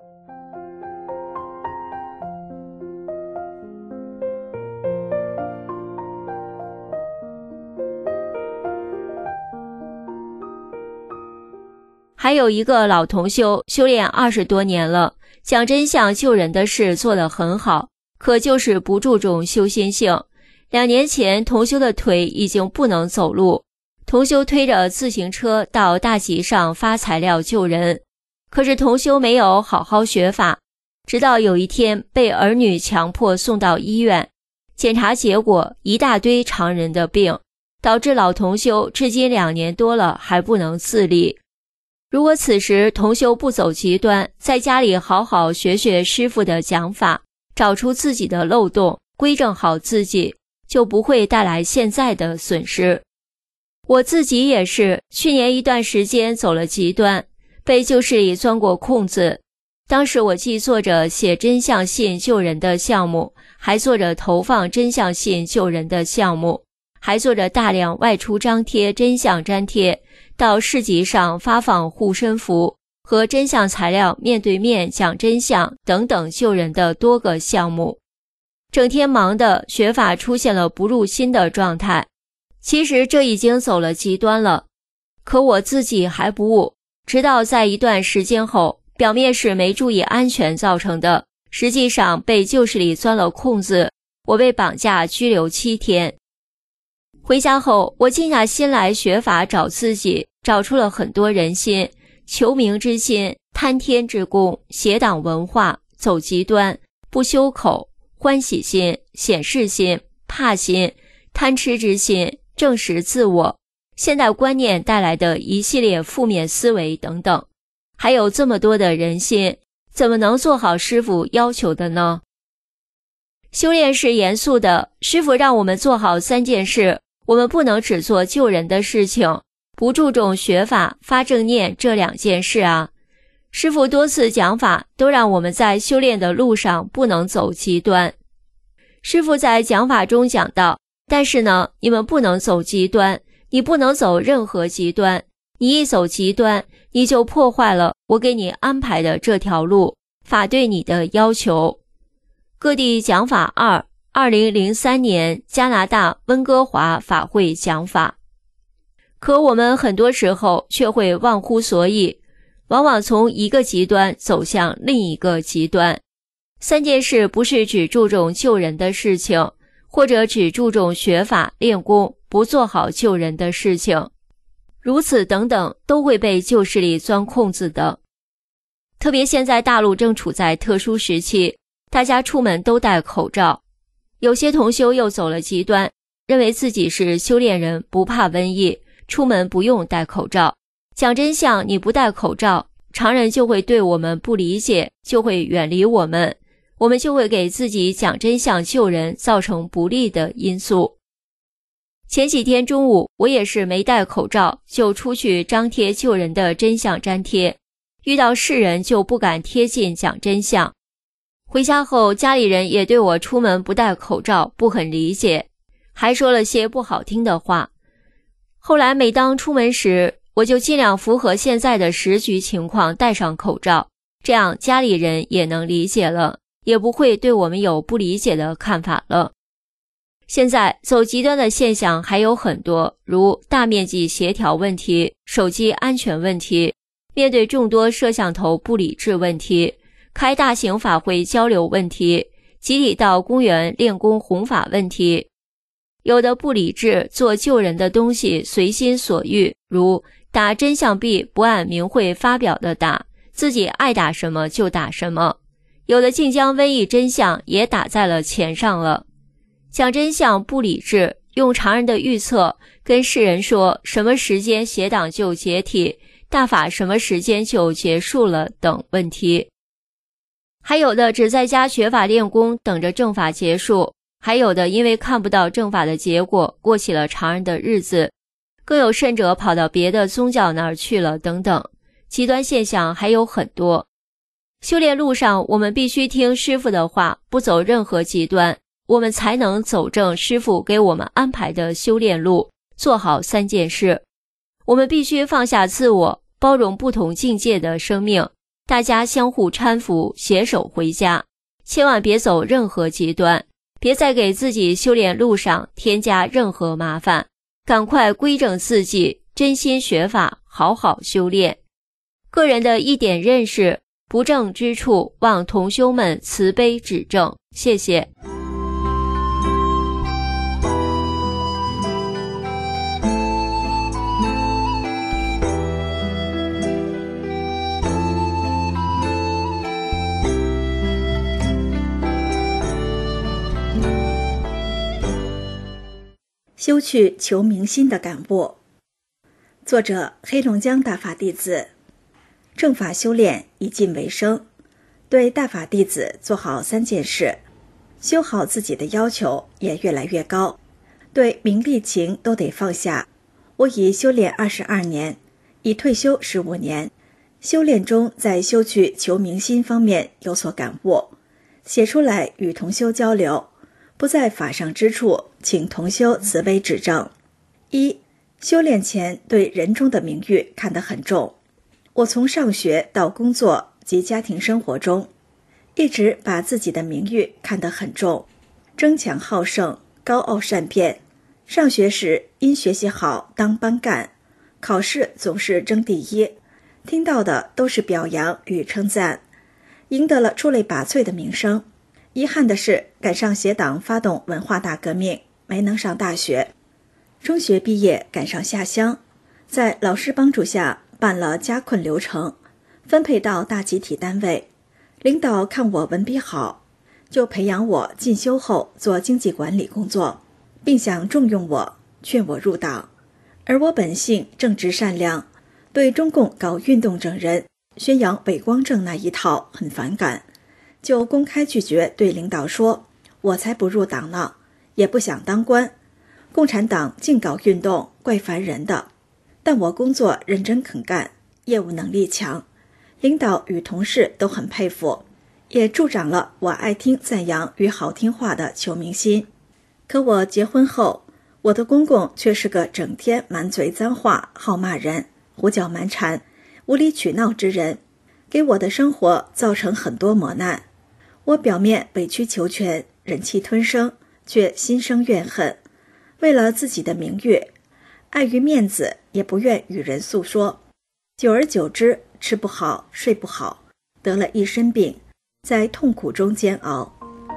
还有一个老同修，修炼二十多年了，讲真相救人的事做得很好，可就是不注重修心性。两年前同修的腿已经不能走路，同修推着自行车到大集上发材料救人，可是同修没有好好学法，直到有一天被儿女强迫送到医院，检查结果一大堆常人的病，导致老同修至今两年多了还不能自理。如果此时同修不走极端，在家里好好学学师父的讲法，找出自己的漏洞，规正好自己，就不会带来现在的损失。我自己也是，去年一段时间走了极端，被旧势力钻过空子。当时我既做着写真相信救人的项目，还做着投放真相信救人的项目，还做着大量外出张贴真相粘贴，到市集上发放护身符和真相材料，面对面讲真相等等救人的多个项目。整天忙的学法出现了不入心的状态。其实这已经走了极端了，可我自己还不悟，直到在一段时间后，表面是没注意安全造成的，实际上被旧势力钻了空子，我被绑架拘留七天。回家后，我静下心来学法找自己，找出了很多人心，求名之心、贪天之功、邪党文化、走极端、不修口、欢喜心、显示心、怕心、贪吃之心、证实自我、现代观念带来的一系列负面思维等等。还有这么多的人心，怎么能做好师父要求的呢？修炼是严肃的，师父让我们做好三件事，我们不能只做救人的事情，不注重学法、发正念这两件事啊。师父多次讲法，都让我们在修炼的路上不能走极端。师父在讲法中讲到，但是呢，你们不能走极端，你不能走任何极端，你一走极端，你就破坏了我给你安排的这条路，法对你的要求。各地讲法二，二零零三年加拿大温哥华法会讲法。可我们很多时候却会忘乎所以，往往从一个极端走向另一个极端。三件事不是只注重救人的事情，或者只注重学法练功，不做好救人的事情，如此等等都会被旧势力钻空子的。特别现在大陆正处在特殊时期，大家出门都戴口罩，有些同修又走了极端，认为自己是修炼人，不怕瘟疫，出门不用戴口罩。讲真相，你不戴口罩，常人就会对我们不理解，就会远离我们，我们就会给自己讲真相救人造成不利的因素。前几天中午，我也是没戴口罩就出去张贴救人的真相粘贴，遇到世人就不敢贴近讲真相。回家后，家里人也对我出门不戴口罩不很理解，还说了些不好听的话。后来每当出门时，我就尽量符合现在的时局情况戴上口罩，这样家里人也能理解了，也不会对我们有不理解的看法了。现在走极端的现象还有很多，如大面积协调问题、手机安全问题、面对众多摄像头不理智问题、开大型法会交流问题、集体到公园练功弘法问题。 有的不理智，做救人的东西随心所欲，如打真相币不按明会发表的打，自己爱打什么就打什么。有的竟将瘟疫真相也打在了钱上了。讲真相不理智，用常人的预测跟世人说什么时间邪党就解体，大法什么时间就结束了等问题。还有的只在家学法练功，等着正法结束，还有的因为看不到正法的结果，过起了常人的日子，更有甚者跑到别的宗教那儿去了等等，极端现象还有很多。修炼路上，我们必须听师父的话，不走任何极端，我们才能走正师父给我们安排的修炼路，做好三件事。我们必须放下自我，包容不同境界的生命，大家相互搀扶，携手回家，千万别走任何极端，别再给自己修炼路上添加任何麻烦，赶快归正自己，真心学法，好好修炼。个人的一点认识，不正之处，望同修们慈悲指正，谢谢。 修去求明心的感悟。作者：黑龙江大法弟子。正法修炼以尽为生，对大法弟子做好三件事，修好自己的要求也越来越高，对名利情都得放下。我已修炼二十二年，已退休十五年，修炼中在修去求明心方面有所感悟，写出来与同修交流，不在法上之处，请同修慈悲指正。一、修炼前对人中的名誉看得很重。我从上学到工作及家庭生活中，一直把自己的名誉看得很重，争强好胜，高傲善辩。上学时因学习好当班干，考试总是争第一，听到的都是表扬与称赞，赢得了出类拔萃的名声。遗憾的是，赶上邪党发动文化大革命，没能上大学。中学毕业赶上下乡，在老师帮助下办了加困流程，分配到大集体单位。领导看我文笔好，就培养我进修后做经济管理工作，并想重用我，劝我入党。而我本性正直善良，对中共搞运动整人、宣扬伪光正那一套很反感，就公开拒绝对领导说，我才不入党呢，也不想当官，共产党净搞运动，怪烦人的。但我工作认真肯干，业务能力强，领导与同事都很佩服，也助长了我爱听赞扬与好听话的求明心。可我结婚后，我的公公却是个整天满嘴脏话、好骂人、胡搅蛮缠、无理取闹之人，给我的生活造成很多磨难。我表面委曲求全，忍气吞声，却心生怨恨。为了自己的名誉，碍于面子，也不愿与人诉说。久而久之，吃不好，睡不好，得了一身病，在痛苦中煎熬。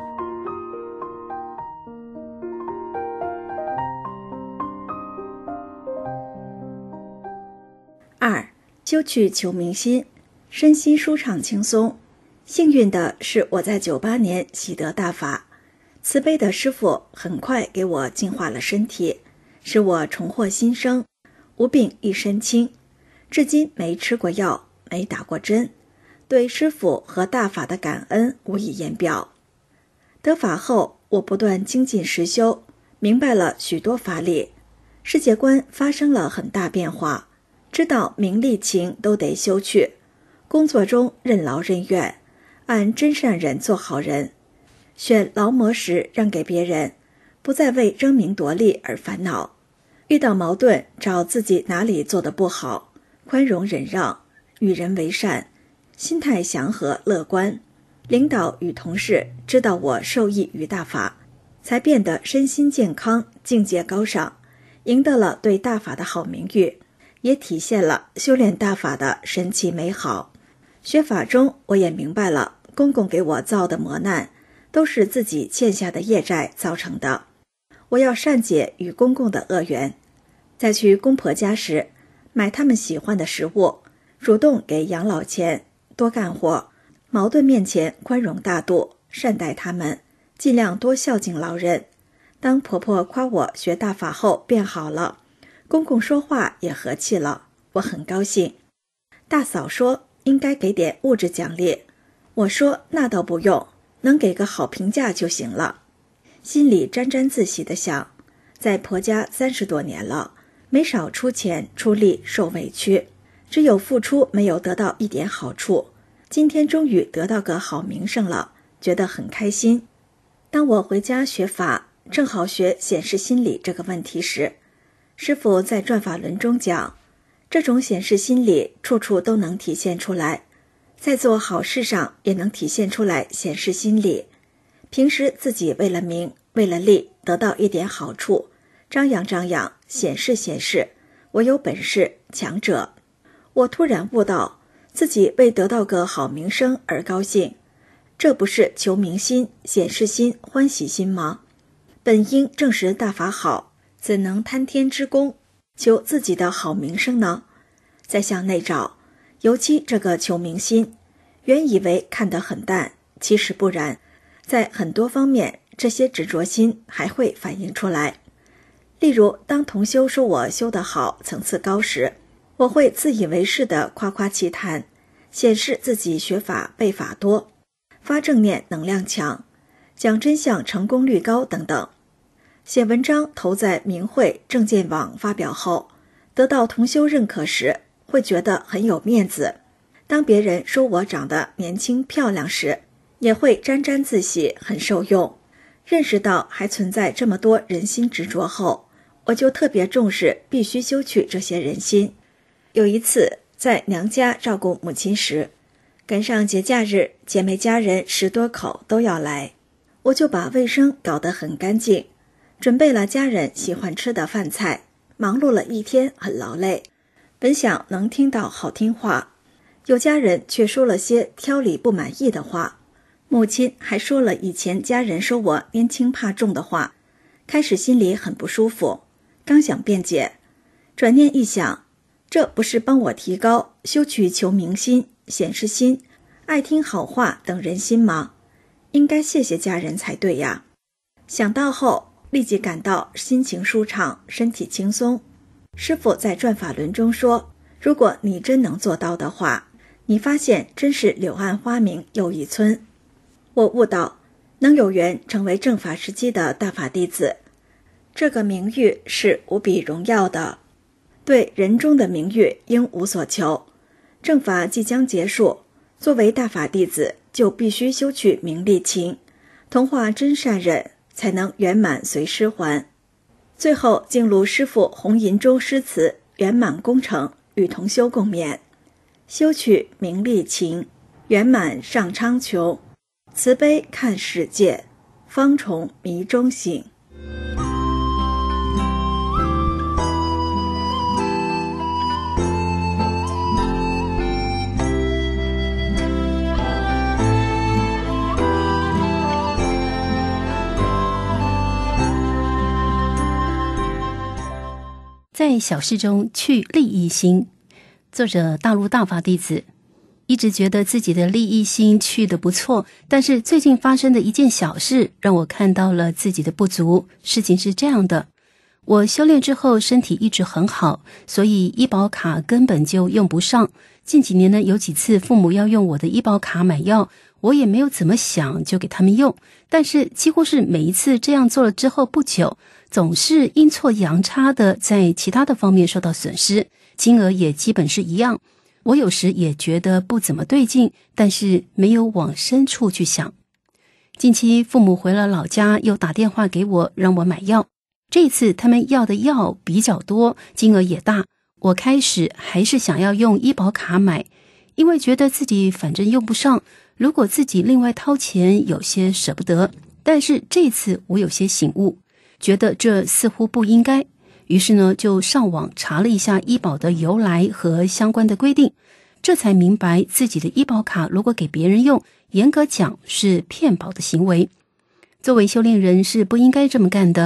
二、修去求明心，身心舒畅轻松。幸运的是，我在九八年习得大法，慈悲的师父很快给我净化了身体，使我重获新生，无病一身轻，至今没吃过药，没打过针，对师父和大法的感恩无以言表。得法后，我不断精进实修，明白了许多法理，世界观发生了很大变化，知道名利情都得修去，工作中任劳任怨，按真善人做好人，选劳模时让给别人，不再为争名夺利而烦恼。遇到矛盾，找自己哪里做得不好，宽容忍让，与人为善，心态祥和乐观。领导与同事知道我受益于大法，才变得身心健康，境界高尚，赢得了对大法的好名誉，也体现了修炼大法的神奇美好。学法中，我也明白了，公公给我造的磨难，都是自己欠下的业债造成的。 我要善解与公公的恶缘。在去公婆家时，买他们喜欢的食物，主动给养老钱，多干活，矛盾面前宽容大度，善待他们，尽量多孝敬老人。当婆婆夸我学大法后变好了，公公说话也和气了，我很高兴。大嫂说应该给点物质奖励，我说那倒不用，能给个好评价就行了。心里沾沾自喜地想，在婆家三十多年了，没少出钱出力受委屈，只有付出没有得到一点好处，今天终于得到个好名声了，觉得很开心。当我回家学法，正好学显示心理这个问题时，师父在转法轮中讲，这种显示心理处处都能体现出来，在做好事上也能体现出来显示心理。平时自己为了名为了利得到一点好处，张扬张扬，显示显示，我有本事，强者。我突然悟到，自己为得到个好名声而高兴，这不是求名心、显示心、欢喜心吗？本应正是大法好，怎能贪天之功，求自己的好名声呢？再向内找，尤其这个求名心，原以为看得很淡，其实不然，在很多方面，这些执着心还会反映出来。例如，当同修说我修得好，层次高时，我会自以为是地夸夸其谈，显示自己学法背法多，发正念能量强，讲真相成功率高等等。写文章投在明慧正见网发表后，得到同修认可时，会觉得很有面子。当别人说我长得年轻漂亮时，也会沾沾自喜，很受用。认识到还存在这么多人心执着后，我就特别重视必须修去这些人心。有一次在娘家照顾母亲时，赶上节假日，姐妹家人十多口都要来，我就把卫生搞得很干净，准备了家人喜欢吃的饭菜，忙碌了一天，很劳累。本想能听到好听话，有家人却说了些挑理不满意的话，母亲还说了以前家人说我年轻怕重的话，开始心里很不舒服，刚想辩解，转念一想，这不是帮我提高修取求名心、显示心、爱听好话等人心吗？应该谢谢家人才对呀。想到后，立即感到心情舒畅，身体轻松。师父在转法轮中说，如果你真能做到的话，你发现真是柳暗花明又一村。我悟到，能有缘成为正法时期的大法弟子，这个名誉是无比荣耀的。对人中的名誉应无所求，正法即将结束，作为大法弟子就必须修取名利情，同化真善忍，才能圆满随师还。最后敬录师父弘银中诗词圆满功成，与同修共勉。修取名利情，圆满上苍求，慈悲看世界，方从迷中醒。 在小事中去利益心，作者大陆大法弟子，一直觉得自己的利益心去得不错，但是最近发生的一件小事让我看到了自己的不足。事情是这样的，我修炼之后身体一直很好，所以医保卡根本就用不上。近几年呢，有几次父母要用我的医保卡买药，我也没有怎么想就给他们用，但是几乎是每一次这样做了之后不久，总是阴错阳差的在其他的方面受到损失，金额也基本是一样。我有时也觉得不怎么对劲，但是没有往深处去想。近期父母回了老家，又打电话给我让我买药，这次他们要的药比较多，金额也大。我开始还是想要用医保卡买，因为觉得自己反正用不上，如果自己另外掏钱有些舍不得。但是这次我有些醒悟，觉得这似乎不应该，于是呢就上网查了一下医保的由来和相关的规定，这才明白自己的医保卡如果给别人用，严格讲是骗保的行为。作为修炼人是不应该这么干的，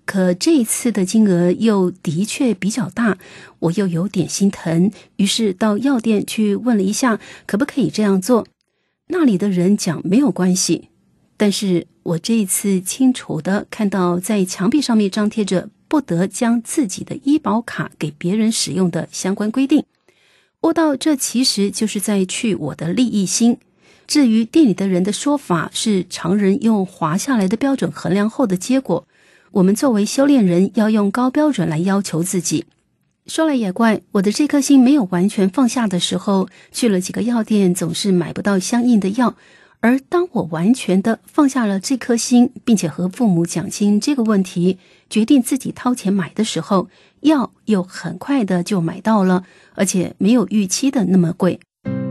可这一次的金额又的确比较大，我又有点心疼，于是到药店去问了一下可不可以这样做。那里的人讲没有关系，但是我这一次清楚地看到在墙壁上面张贴着不得将自己的医保卡给别人使用的相关规定，悟到这其实就是在去我的利益心。至于店里的人的说法是常人用滑下来的标准衡量后的结果，我们作为修炼人要用高标准来要求自己。说来也怪，我的这颗心没有完全放下的时候，去了几个药店总是买不到相应的药，而当我完全的放下了这颗心，并且和父母讲清这个问题，决定自己掏钱买的时候，药又很快的就买到了，而且没有预期的那么贵。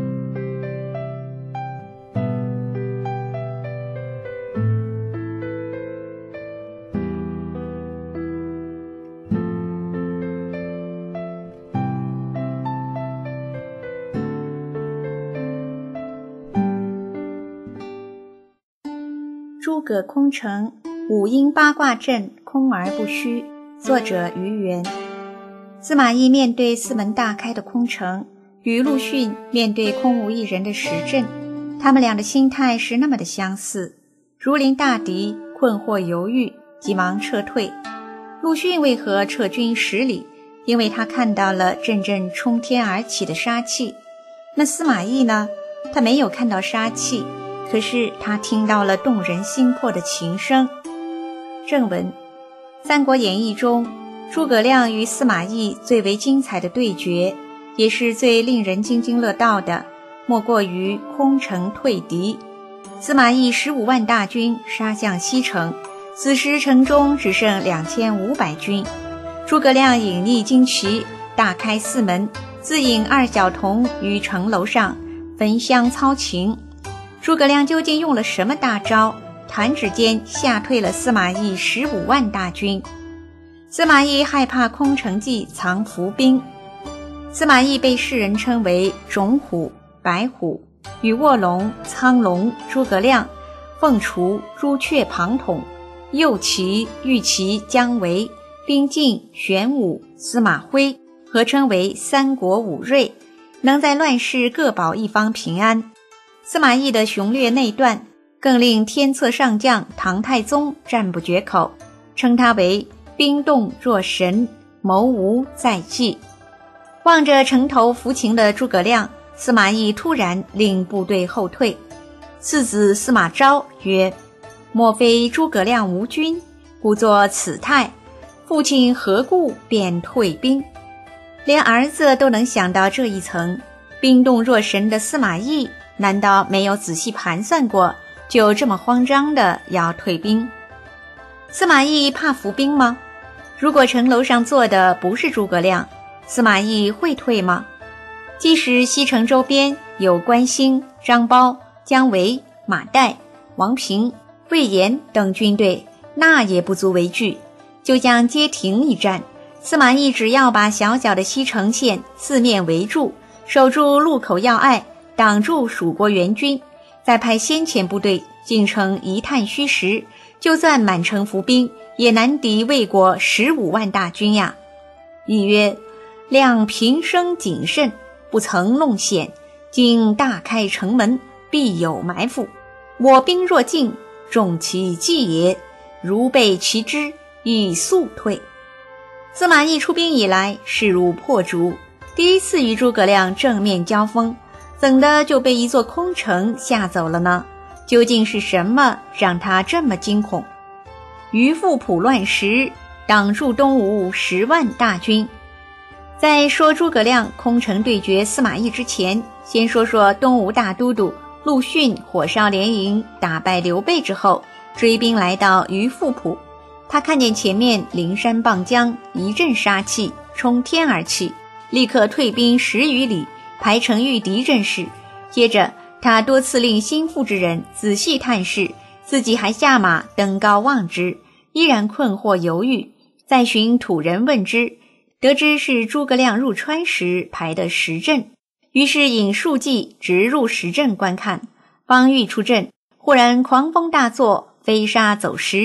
诸葛空城，五阴八卦阵，空而不虚。作者于元。司马懿面对四门大开的空城，与陆逊面对空无一人的石阵，他们俩的心态是那么的相似。如临大敌，困惑犹豫，急忙撤退。陆逊为何撤军十里？因为他看到了阵阵冲天而起的杀气。那司马懿呢？他没有看到杀气，可是他听到了动人心魄的琴声。正文：三国演义中，诸葛亮与司马懿最为精彩的对决，也是最令人津津乐道的，莫过于空城退敌。司马懿十五万大军杀向西城，此时城中只剩两千五百军。诸葛亮隐匿旌旗，大开四门，自引二小童于城楼上焚香操琴。诸葛亮究竟用了什么大招？弹指间吓退了司马懿十五万大军。司马懿害怕空城计藏伏兵。司马懿被世人称为种虎、白虎、与卧龙、苍龙、诸葛亮、凤雏、朱雀、庞统、右骑、玉骑、姜维、兵进、玄武、司马徽，合称为三国五瑞，能在乱世各保一方平安。司马懿的雄略内断，更令天策上将唐太宗赞不绝口，称他为兵动若神，谋无在即。望着城头抚琴的诸葛亮，司马懿突然令部队后退。次子司马昭曰：莫非诸葛亮无军，故作此态？父亲何故便退兵？连儿子都能想到这一层，兵动若神的司马懿难道没有仔细盘算过，就这么慌张的要退兵？司马懿怕伏兵吗？如果城楼上坐的不是诸葛亮，司马懿会退吗？即使西城周边有关兴、张苞、姜维、马岱、王平、魏延等军队，那也不足为惧。就将街亭一战，司马懿只要把小小的西城县四面围住，守住路口要隘，挡住蜀国援军，再派先遣部队进城一探虚实，就算满城伏兵，也难敌魏国十五万大军呀。懿曰：亮平生谨慎，不曾弄险，今大开城门，必有埋伏。我兵若进，众其计也，如被其之，亦速退。司马懿出兵以来势如破竹，第一次与诸葛亮正面交锋，怎的就被一座空城吓走了呢？究竟是什么让他这么惊恐？于富浦乱石，挡住东吴十万大军。在说诸葛亮空城对决司马懿之前，先说说东吴大都督陆逊火烧连营，打败刘备之后，追兵来到于富浦。他看见前面灵山傍江，一阵杀气冲天而起，立刻退兵十余里，排成御敌阵势。接着他多次令心腹之人仔细探视，自己还下马登高望之，依然困惑犹豫。再寻土人问之，得知是诸葛亮入川时排的石阵，于是引数骑直入石阵观看。方欲出阵，忽然狂风大作，飞沙走石，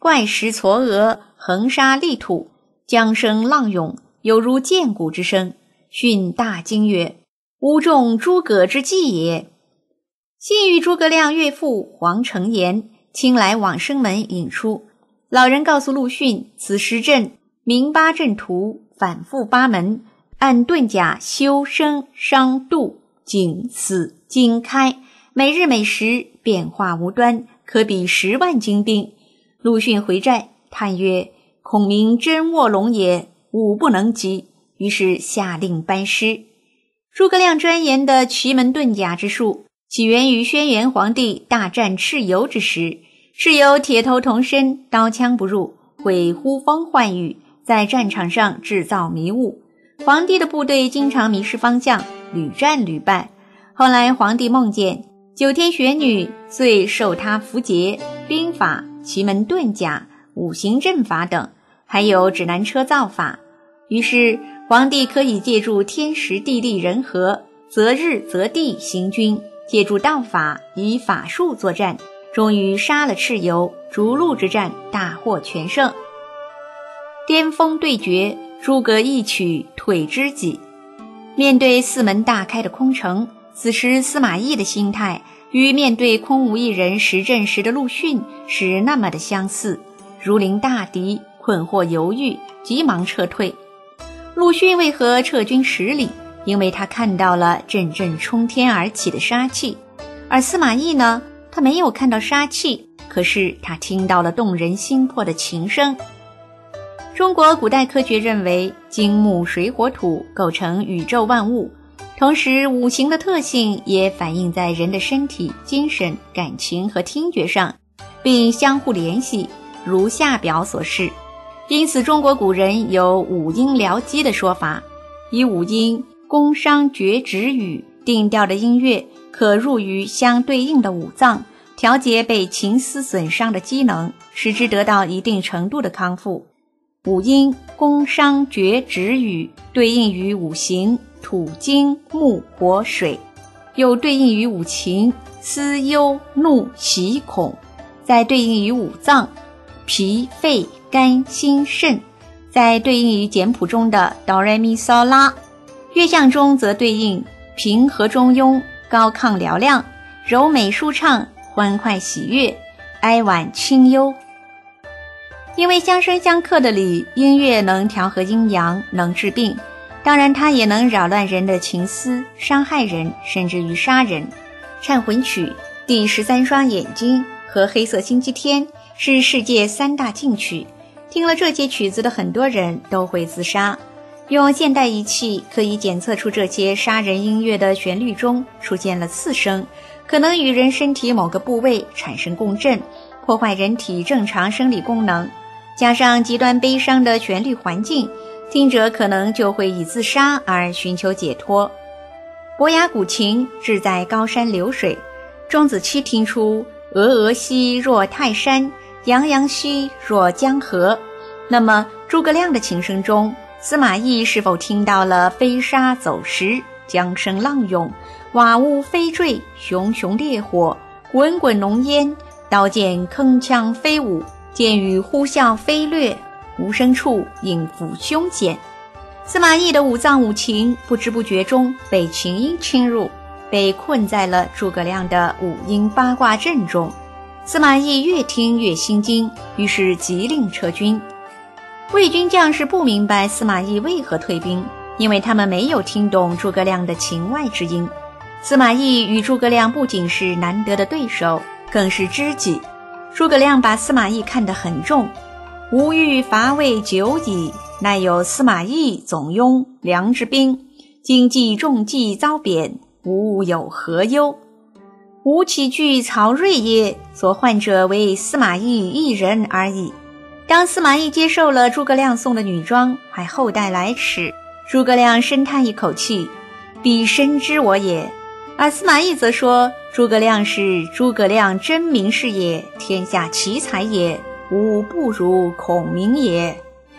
怪石嵯峨，横沙砾土，江声浪涌，犹如剑鼓之声。训大惊曰：吾众诸葛之计也。细与诸葛亮岳父黄承言，亲来往生门引出。老人告诉陆逊，此时阵明八阵图，反复八门，按遁甲修生伤度景死经开，每日每时变化无端，可比十万精兵。陆逊回寨叹曰：孔明真卧龙也，吾不能及。于是下令班师。诸葛亮专研的奇门遁甲之术，起源于轩辕皇帝大战蚩尤之时。蚩尤铁头铜身，刀枪不入，会呼风唤雨，在战场上制造迷雾。皇帝的部队经常迷失方向，屡战屡败。后来皇帝梦见九天玄女，遂授他符节、兵法、奇门遁甲、五行阵法等，还有指南车造法。于是皇帝可以借助天时地利人和，择日择地行军，借助道法以法术作战，终于杀了蚩尤，逐鹿之战大获全胜。巅峰对决，诸葛一曲退知己。面对四门大开的空城，此时司马懿的心态与面对空无一人实阵时的陆逊是那么的相似，如临大敌，困惑犹豫，急忙撤退。陆逊为何撤军十里？因为他看到了阵阵冲天而起的杀气。而司马懿呢，他没有看到杀气，可是他听到了动人心魄的琴声。中国古代科学认为，金木水火土构成宇宙万物，同时五行的特性也反映在人的身体、精神、感情和听觉上，并相互联系，如下表所示。因此中国古人有五音疗机的说法，以五音宫商角徵羽定调的音乐，可入于相对应的五脏，调节被情思损伤的机能，使之得到一定程度的康复。五音宫商角徵羽对应于五行土金木火水，又对应于五情思忧怒喜恐，再对应于五脏脾肺肝心肾，再对应于简谱中的哆来咪嗦拉。乐象中则对应平和中庸，高亢嘹亮，柔美舒畅，欢快喜悦，哀婉清幽。因为相生相克的理，音乐能调和阴阳，能治病，当然它也能扰乱人的情思，伤害人，甚至于杀人。忏魂曲、第十三双眼睛和黑色星期天是世界三大禁曲，听了这些曲子的很多人都会自杀。用现代仪器可以检测出这些杀人音乐的旋律中出现了次声，可能与人身体某个部位产生共振，破坏人体正常生理功能。加上极端悲伤的旋律环境，听者可能就会以自杀而寻求解脱。伯牙古琴志在高山流水，钟子期听出峨峨兮若泰山，洋洋兮若江河。那么诸葛亮的琴声中，司马懿是否听到了飞沙走石、江声浪涌、瓦屋飞坠、熊熊烈火、滚滚浓烟、刀剑铿锵飞舞、箭雨呼啸飞掠，无声处应付凶险？司马懿的五脏五情不知不觉中被琴音侵入，被困在了诸葛亮的五音八卦阵中。司马懿越听越心惊，于是急令撤军。魏军将士不明白司马懿为何退兵，因为他们没有听懂诸葛亮的情外之音。司马懿与诸葛亮不仅是难得的对手，更是知己。诸葛亮把司马懿看得很重，吾欲伐魏久矣，乃有司马懿总拥梁之兵，今既中计遭贬，吾有何忧？吾岂惧曹睿耶？所患者为司马懿一人而已。当司马懿接受了诸葛亮送的女装，还厚待来迟，诸葛亮深叹一口气，彼深知我也。而司马懿则说，诸葛亮是诸葛亮真名是也，天下奇才也，吾不如孔明也。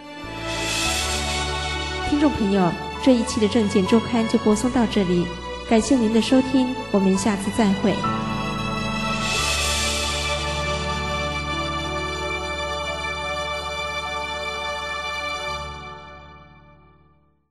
听众朋友，这一期的政见周刊就播送到这里，感谢您的收听，我们下次再会。